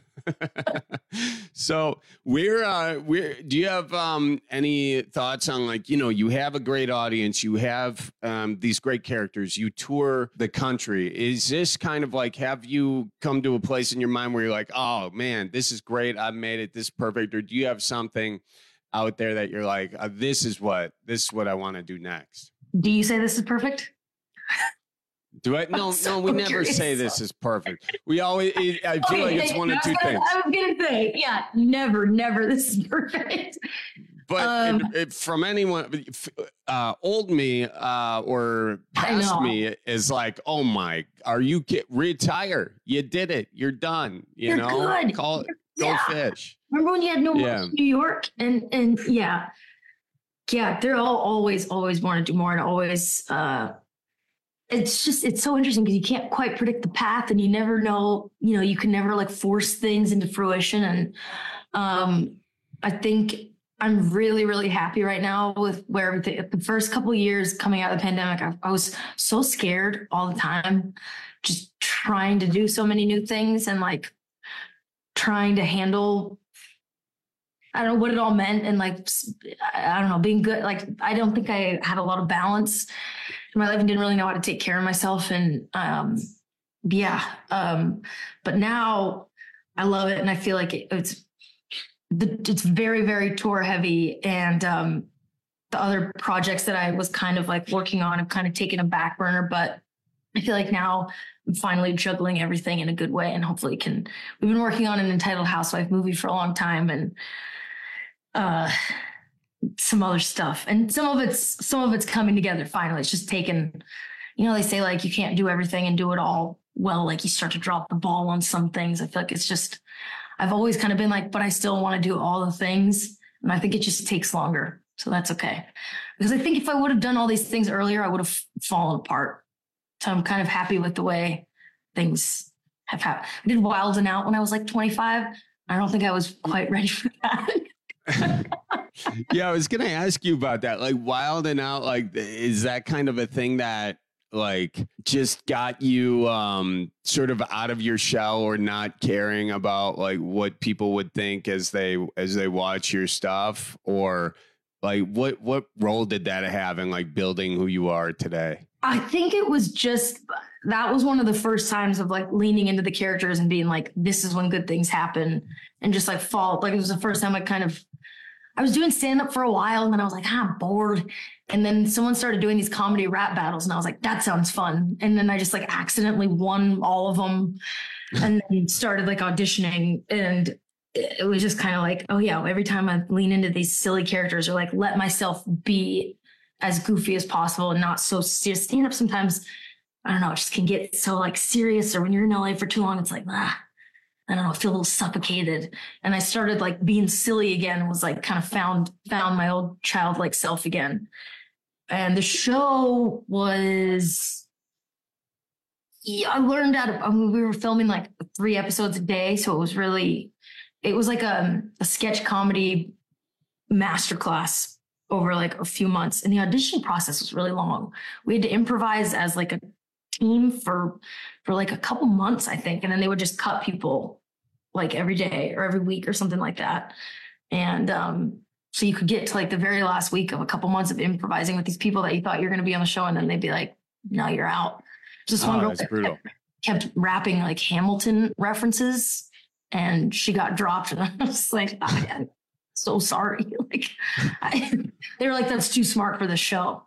So do you have any thoughts on like, you have a great audience, you have these great characters, you tour the country. Is this kind of like, have you come to a place in your mind where you're like, oh man, this is great, I've made it, this is perfect? Or do you have something out there that you're like, this is what I want to do next? Do you say this is perfect? Do I? No, we never say this is perfect. We always, I feel like it's one of two things. I was going to say, never this is perfect. But from anyone, old me or past me is like, oh my, retire. You did it. You're done. You're good. Call it, go fish. Remember when you had no more in New York? And they're always want to do more and always, it's so interesting because you can't quite predict the path, and you never know, you can never like force things into fruition. And I think I'm really, really happy right now with where everything, the first couple of years coming out of the pandemic, I was so scared all the time, just trying to do so many new things and like trying to handle, I don't know what it all meant. And like, I don't know, being good. Like, I don't think I had a lot of balance in my life and didn't really know how to take care of myself. And but now I love it. And I feel like it's very, very tour heavy. And the other projects that I was kind of like working on have kind of taken a back burner, but I feel like now I'm finally juggling everything in a good way, and hopefully we've been working on an Entitled Housewife movie for a long time, and some other stuff, and some of it's coming together finally. It's just taken, they say like you can't do everything and do it all well, like you start to drop the ball on some things. I feel like it's just, I've always kind of been like, but I still want to do all the things, and I think it just takes longer, so that's okay, because I think if I would have done all these things earlier, I would have fallen apart. So I'm kind of happy with the way things have happened. I did Wild 'N Out when I was like 25. I don't think I was quite ready for that. Yeah, I was going to ask you about that. Like Wild 'N Out, like, is that kind of a thing that like just got you sort of out of your shell, or not caring about like what people would think as they watch your stuff? Or like what role did that have in like building who you are today? I think it was just, that was one of the first times of like leaning into the characters and being like, this is when good things happen, and just like fall. Like it was the first time I was doing stand up for a while, and then I was like, I'm bored. And then someone started doing these comedy rap battles, and I was like, that sounds fun. And then I just like accidentally won all of them, and then started like auditioning. And it was just kind of like, oh yeah, every time I lean into these silly characters, or like let myself be as goofy as possible and not so serious. Stand up sometimes, I don't know, it just can get so like serious, or when you're in LA for too long, it's like, I don't know, I feel a little suffocated. And I started like being silly again, was like kind of found my old childlike self again. And the show was, I learned we were filming like 3 episodes a day. So it was like a sketch comedy masterclass over like a few months. And the audition process was really long. We had to improvise as like a team for like a couple months, I think. And then they would just cut people like every day or every week or something like that. And so you could get to like the very last week of a couple months of improvising with these people that you thought you're going to be on the show. And then they'd be like, no, you're out. Just one girl that kept rapping like Hamilton references, and she got dropped. And I was like, I'm so sorry. Like they were like, that's too smart for the show.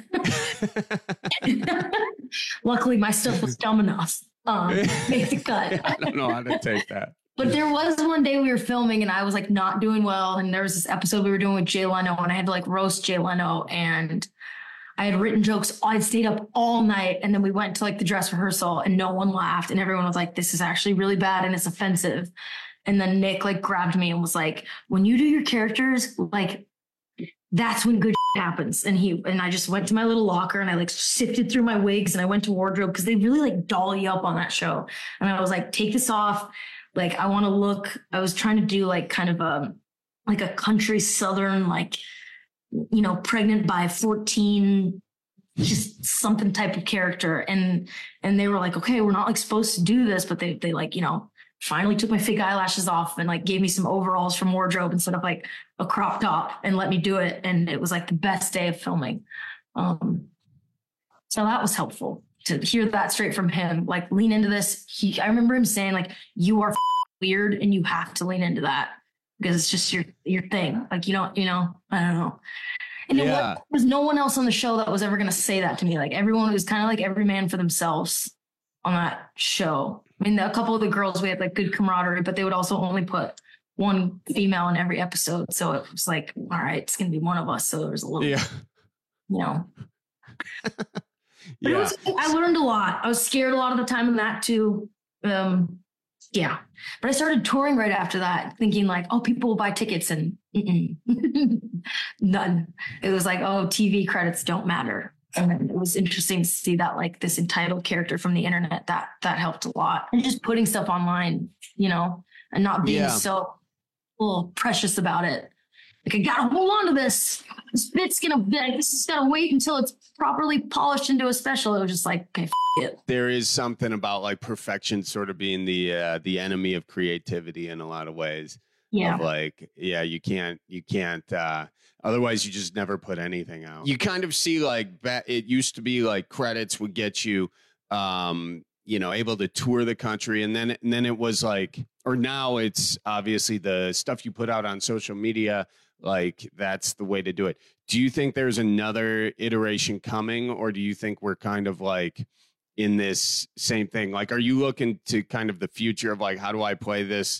Luckily my stuff was dumb enough. Make the cut. I don't know how to take that. But there was one day we were filming and I was like not doing well. And there was this episode we were doing with Jay Leno, and I had to like roast Jay Leno, and I had written jokes. I'd stayed up all night, and then we went to like the dress rehearsal and no one laughed. And everyone was like, this is actually really bad and it's offensive. And then Nick like grabbed me and was like, when you do your characters, like that's when good happens. And I just went to my little locker and I like sifted through my wigs and I went to wardrobe, because they really like doll you up on that show. And I was like, take this off. Like, I want to look, I was trying to do like kind of like a country Southern, like, you know, pregnant by 14, just something type of character. And they were like, okay, we're not like supposed to do this, but they like, you know, finally took my fake eyelashes off and like gave me some overalls from wardrobe instead of like a crop top and let me do it. And it was like the best day of filming. So that was helpful to hear that straight from him, like lean into this. I remember him saying like, you are weird and you have to lean into that because it's just your thing. Like, you know, I don't know. And there was no one else on the show that was ever going to say that to me. Like everyone was kind of like every man for themselves on that show. I mean, a couple of the girls, we had like good camaraderie, but they would also only put one female in every episode. So it was like, all right, it's going to be one of us. So there was a little, you know. But I learned a lot. I was scared a lot of the time in that too. But I started touring right after that, thinking like, oh, people will buy tickets, and none. It was like, oh, TV credits don't matter. And it was interesting to see that, like, this entitled character from the internet, that helped a lot. And just putting stuff online, you know, and not being so precious about it. Like, I gotta hold on to this. This bit's this is gonna wait until it's properly polished into a special. It was just like, okay, it. There is something about like perfection sort of being the enemy of creativity in a lot of ways. Yeah. Of like, you can't, otherwise you just never put anything out. You kind of see like, it used to be like credits would get you, able to tour the country. And then it was like, or now it's obviously the stuff you put out on social media, like that's the way to do it. Do you think there's another iteration coming, or do you think we're kind of like in this same thing? Like, are you looking to kind of the future of like, how do I play this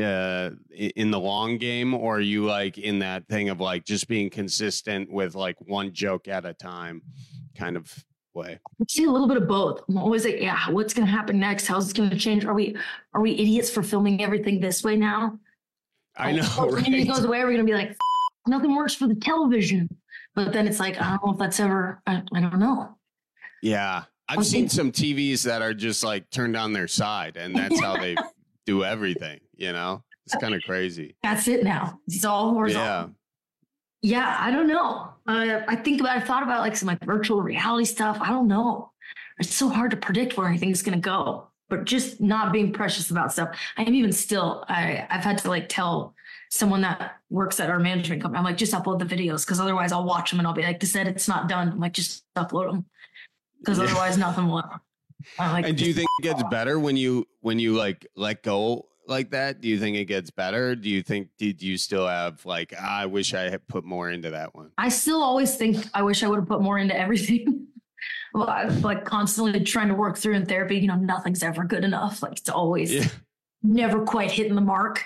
in the long game? Or are you like in that thing of like just being consistent with like one joke at a time kind of way? I see a little bit of both. I'm always like, what's going to happen next? How's this going to change? Are we idiots for filming everything this way now? I know. When it goes away, we're going to be like, nothing works for the television. But then it's like, I don't know if that's ever, I don't know. Yeah. I've seen some TVs that are just like turned on their side, and that's how they do everything, you know? It's kind of crazy. That's it now. It's all horizontal. Yeah, I don't know. I thought about like some like virtual reality stuff. I don't know. It's so hard to predict where anything's going to go, but just not being precious about stuff. I am even still, I've had to like tell someone that works at our management company, I'm like, just upload the videos, because otherwise I'll watch them and I'll be like, this edit's not done. I'm like, just upload them, because otherwise nothing will. And do you think it gets better when you like let go like that? Do you think it gets better? Do you think, did you still have like, I wish I had put more into that one? I still always think I wish I would have put more into everything. Well, I'm like constantly trying to work through in therapy. You know, nothing's ever good enough. Like, it's always never quite hitting the mark.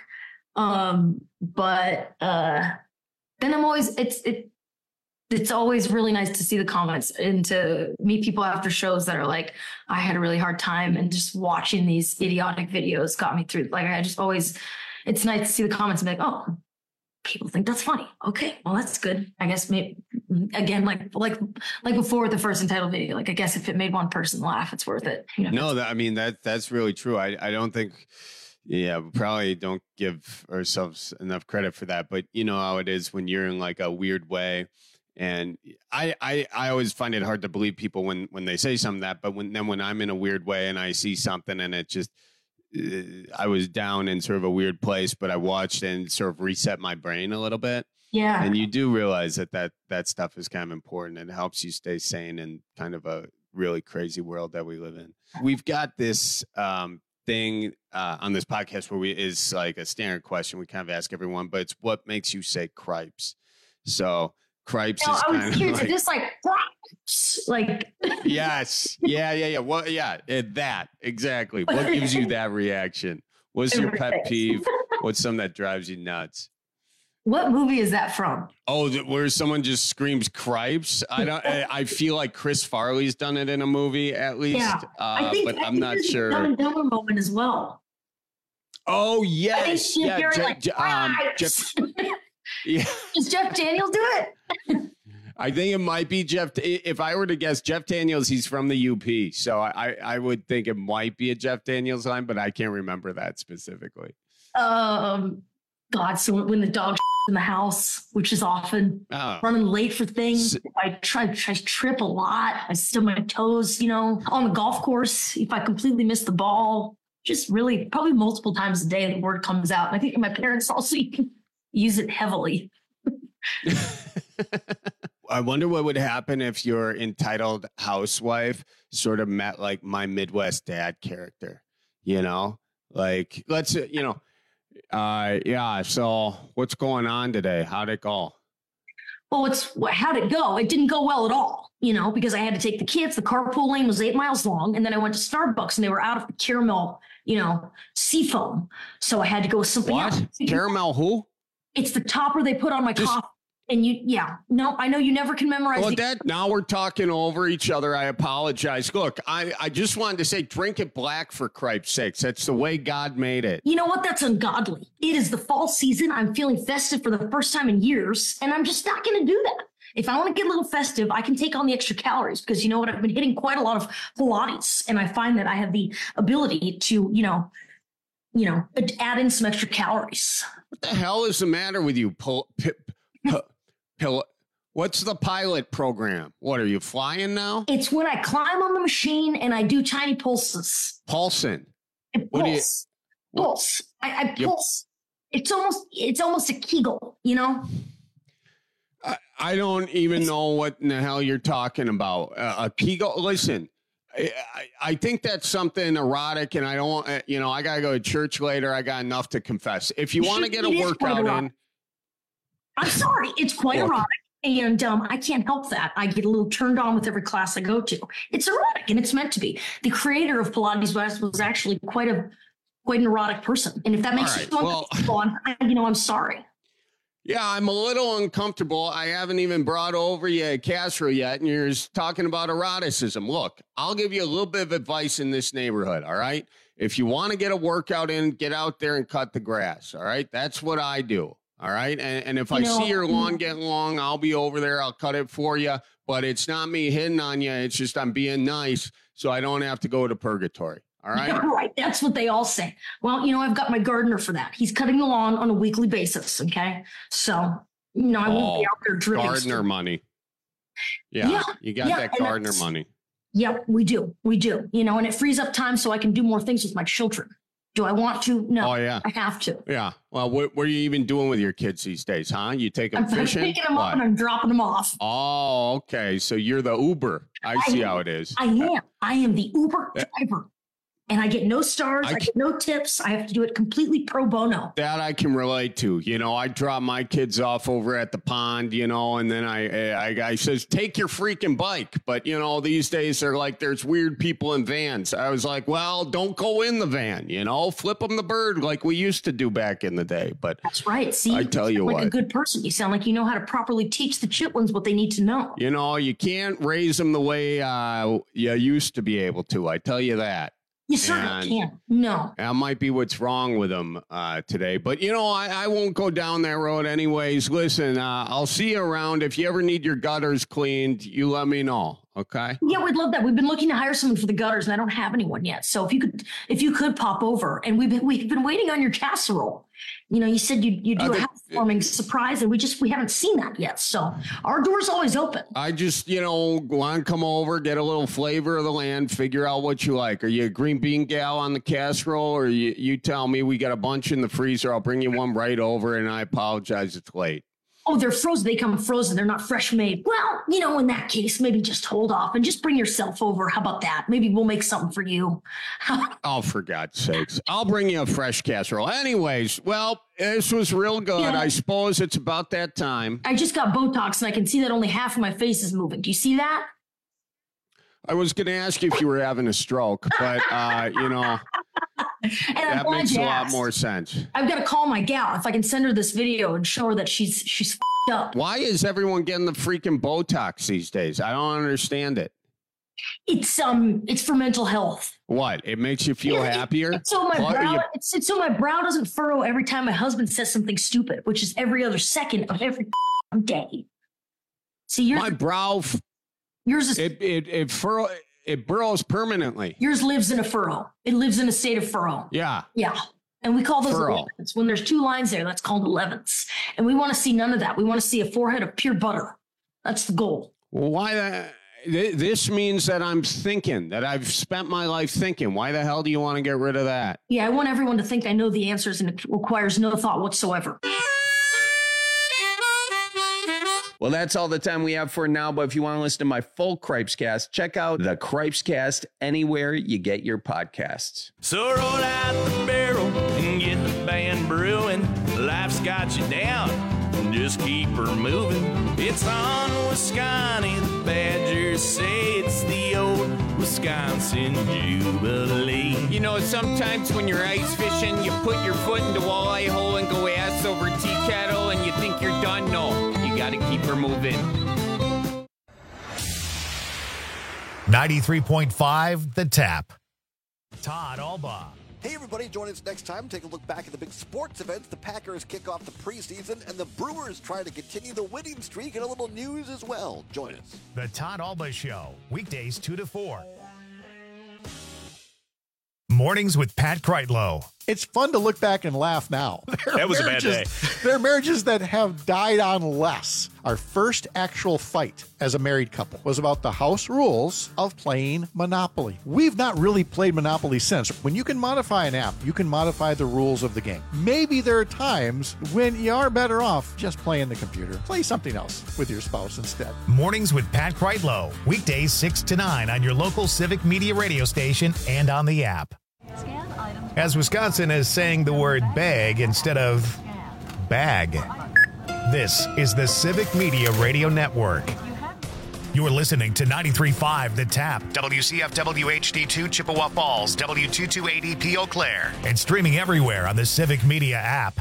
But then I'm always, it's always really nice to see the comments and to meet people after shows that are like, I had a really hard time, and just watching these idiotic videos got me through. Like, I just always, it's nice to see the comments and be like, oh, people think that's funny. Okay, well, that's good. I guess maybe, again, like before with the first entitled video, like, I guess if it made one person laugh, it's worth it. You know? No, that's really true. I don't think, we probably don't give ourselves enough credit for that, but you know how it is when you're in like a weird way. And I always find it hard to believe people when they say something that, but when I'm in a weird way and I see something and it just, I was down in sort of a weird place, but I watched and sort of reset my brain a little bit. Yeah. And you do realize that stuff is kind of important, and it helps you stay sane in kind of a really crazy world that we live in. We've got this thing on this podcast where is like a standard question we kind of ask everyone, but it's what makes you say cripes? So cripes is kind of like, just like cripes, like yes, yeah. Well, that exactly. What gives you that reaction? What's your pet peeve? What's something that drives you nuts? What movie is that from? Oh, where someone just screams cripes? I feel like Chris Farley's done it in a movie at least. Yeah, but I'm not sure. Dumb and Dumber moment as well. Oh yes, Jeff. Yeah. Does Jeff Daniels do it? I think it might be Jeff. If I were to guess, Jeff Daniels, he's from the UP. So I would think it might be a Jeff Daniels line, but I can't remember that specifically. God, so when the dog in the house, which is often running late for things, I trip a lot. I stub my toes, on the golf course. If I completely miss the ball, just really probably multiple times a day, the word comes out. And I think my parents also use it heavily. I wonder what would happen if your entitled housewife sort of met like my Midwest dad character, like let's, so what's going on today? How'd it go? Well, how'd it go? It didn't go well at all, because I had to take the kids. The carpool lane was 8 miles long. And then I went to Starbucks and they were out of the caramel, seafoam. So I had to go with something else. Caramel who? It's the topper they put on my coffee. And I know you never can memorize. Well, now we're talking over each other. I apologize. Look, I just wanted to say, drink it black for cripe's sakes. That's the way God made it. You know what? That's ungodly. It is the fall season. I'm feeling festive for the first time in years, and I'm just not going to do that. If I want to get a little festive, I can take on the extra calories because you know what? I've been hitting quite a lot of Pilates, and I find that I have the ability to, add in some extra calories. What the hell is the matter with you? What's the pilot program? What, are you flying now? It's when I climb on the machine and I do tiny pulses. Pulsing. Pulse. I pulse. It's almost a Kegel, you know? I don't even know what in the hell you're talking about. A Kegel. Listen, I think that's something erotic, and I don't, I got to go to church later. I got enough to confess. If you want to get a workout in. I'm sorry. It's quite erotic. And I can't help that. I get a little turned on with every class I go to. It's erotic, and it's meant to be. The creator of Pilates was actually quite an erotic person. And if that makes you uncomfortable, I'm sorry. Yeah, I'm a little uncomfortable. I haven't even brought over you Castro yet, and you're talking about eroticism. Look, I'll give you a little bit of advice in this neighborhood, all right? If you want to get a workout in, get out there and cut the grass, all right? That's what I do. All right. And if I see your lawn getting long, I'll be over there. I'll cut it for you. But it's not me hitting on you. It's just I'm being nice so I don't have to go to purgatory. All right. Yeah, right. That's what they all say. Well, I've got my gardener for that. He's cutting the lawn on a weekly basis. OK, so, I won't be out there drilling. Gardener money. Yeah. You got that gardener money. Yeah, we do. And it frees up time so I can do more things with my children. Do I want to? No. Oh, yeah. I have to. Yeah. Well, what are you even doing with your kids these days, huh? You take them fishing? I'm picking them up and I'm dropping them off. Oh, okay. So you're the Uber. I see how it is. I am. I am the Uber driver. And I get no stars. I get no tips. I have to do it completely pro bono. That I can relate to. I drop my kids off over at the pond, and then I says, take your freaking bike. But, these days they're like, there's weird people in vans. I was like, well, don't go in the van, flip them the bird like we used to do back in the day. But that's right. See, I tell you like a good person. You sound like you know how to properly teach the chitlins what they need to know. You can't raise them the way you used to be able to. I tell you that. You certainly can't. No. That might be what's wrong with them today. But, I won't go down that road anyways. Listen, I'll see you around. If you ever need your gutters cleaned, you let me know. Okay. Yeah, we'd love that. We've been looking to hire someone for the gutters, and I don't have anyone yet. So if you could pop over, and we've been waiting on your casserole. You said you do a housewarming surprise, and we haven't seen that yet. So our door's always open. I just want to come over, get a little flavor of the land, figure out what you like. Are you a green bean gal on the casserole, or you tell me we got a bunch in the freezer? I'll bring you one right over, and I apologize it's late. Oh, they're frozen. They come frozen. They're not fresh made. Well, in that case, maybe just hold off and just bring yourself over. How about that? Maybe we'll make something for you. Oh, for God's sakes. I'll bring you a fresh casserole. Anyways, well, this was real good. Yeah. I suppose it's about that time. I just got Botox, and I can see that only half of my face is moving. Do you see that? I was going to ask you if you were having a stroke, but, that makes a lot more sense. I've got to call my gal if I can send her this video and show her that she's f***ed up. Why is everyone getting the freaking Botox these days? I don't understand it. It's for mental health. What? It makes you feel happier? It's so my brow doesn't furrow every time my husband says something stupid, which is every other second of every day. See, my brow. Yours is it burrows permanently. Yours lives in a furrow. It lives in a state of furrow. Yeah. Yeah. And we call those 11s. When there's 2 lines there, that's called 11s. And we want to see none of that. We want to see a forehead of pure butter. That's the goal. Well, why this means that I'm thinking, that I've spent my life thinking. Why the hell do you want to get rid of that? Yeah, I want everyone to think I know the answers, and it requires no thought whatsoever. Well, that's all the time we have for now, but if you want to listen to my full Cripescast, check out the Cripescast anywhere you get your podcasts. So roll out the barrel and get the band brewing. Life's got you down, just keep her moving. It's on Wisconsin, the Badgers say it's the old Wisconsin Jubilee. Sometimes when you're ice fishing, you put your foot in the walleye hole and go ass over tea kettle and you think you're done. No, you got to keep her moving. 93.5 The Tap. Todd Albaugh Hey, everybody, join us next time. Take a look back at the big sports events. The Packers kick off the preseason, and the Brewers try to continue the winning streak, and a little news as well. Join us. The Todd Alba Show, weekdays 2 to 4. Mornings with Pat Kreitlow. It's fun to look back and laugh now. That was a bad day. There are marriages that have died on less. Our first actual fight as a married couple was about the house rules of playing Monopoly. We've not really played Monopoly since. When you can modify an app, you can modify the rules of the game. Maybe there are times when you are better off just playing the computer. Play something else with your spouse instead. Mornings with Pat Kreitlow, weekdays 6 to 9 on your local Civic Media radio station and on the app. As Wisconsin is saying the word bag instead of bag. This is the Civic Media Radio Network. You're listening to 93.5 The Tap, WCFW HD2 Chippewa Falls, W228EP Eau Claire, and streaming everywhere on the Civic Media app.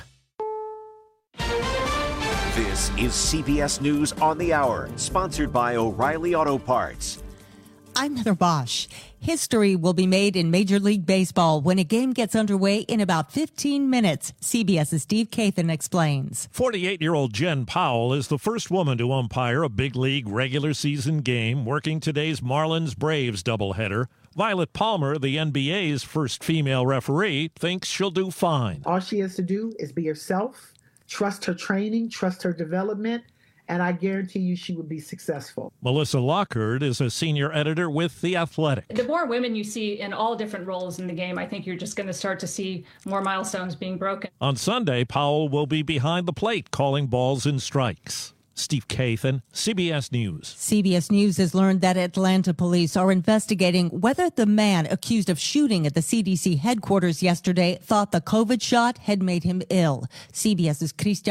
This is CBS News on the Hour, sponsored by O'Reilly Auto Parts. I'm Heather Bosch. History will be made in Major League Baseball when a game gets underway in about 15 minutes. CBS's Steve Kathan explains. 48-year-old Jen Powell is the first woman to umpire a big league regular season game, working today's Marlins-Braves doubleheader. Violet Palmer, the NBA's first female referee, thinks she'll do fine. All she has to do is be herself, trust her training, trust her development, and I guarantee you she would be successful. Melissa Lockhart is a senior editor with The Athletic. The more women you see in all different roles in the game, I think you're just going to start to see more milestones being broken. On Sunday, Powell will be behind the plate calling balls and strikes. Steve Kathan, CBS News. CBS News has learned that Atlanta police are investigating whether the man accused of shooting at the CDC headquarters yesterday thought the COVID shot had made him ill. CBS's Christian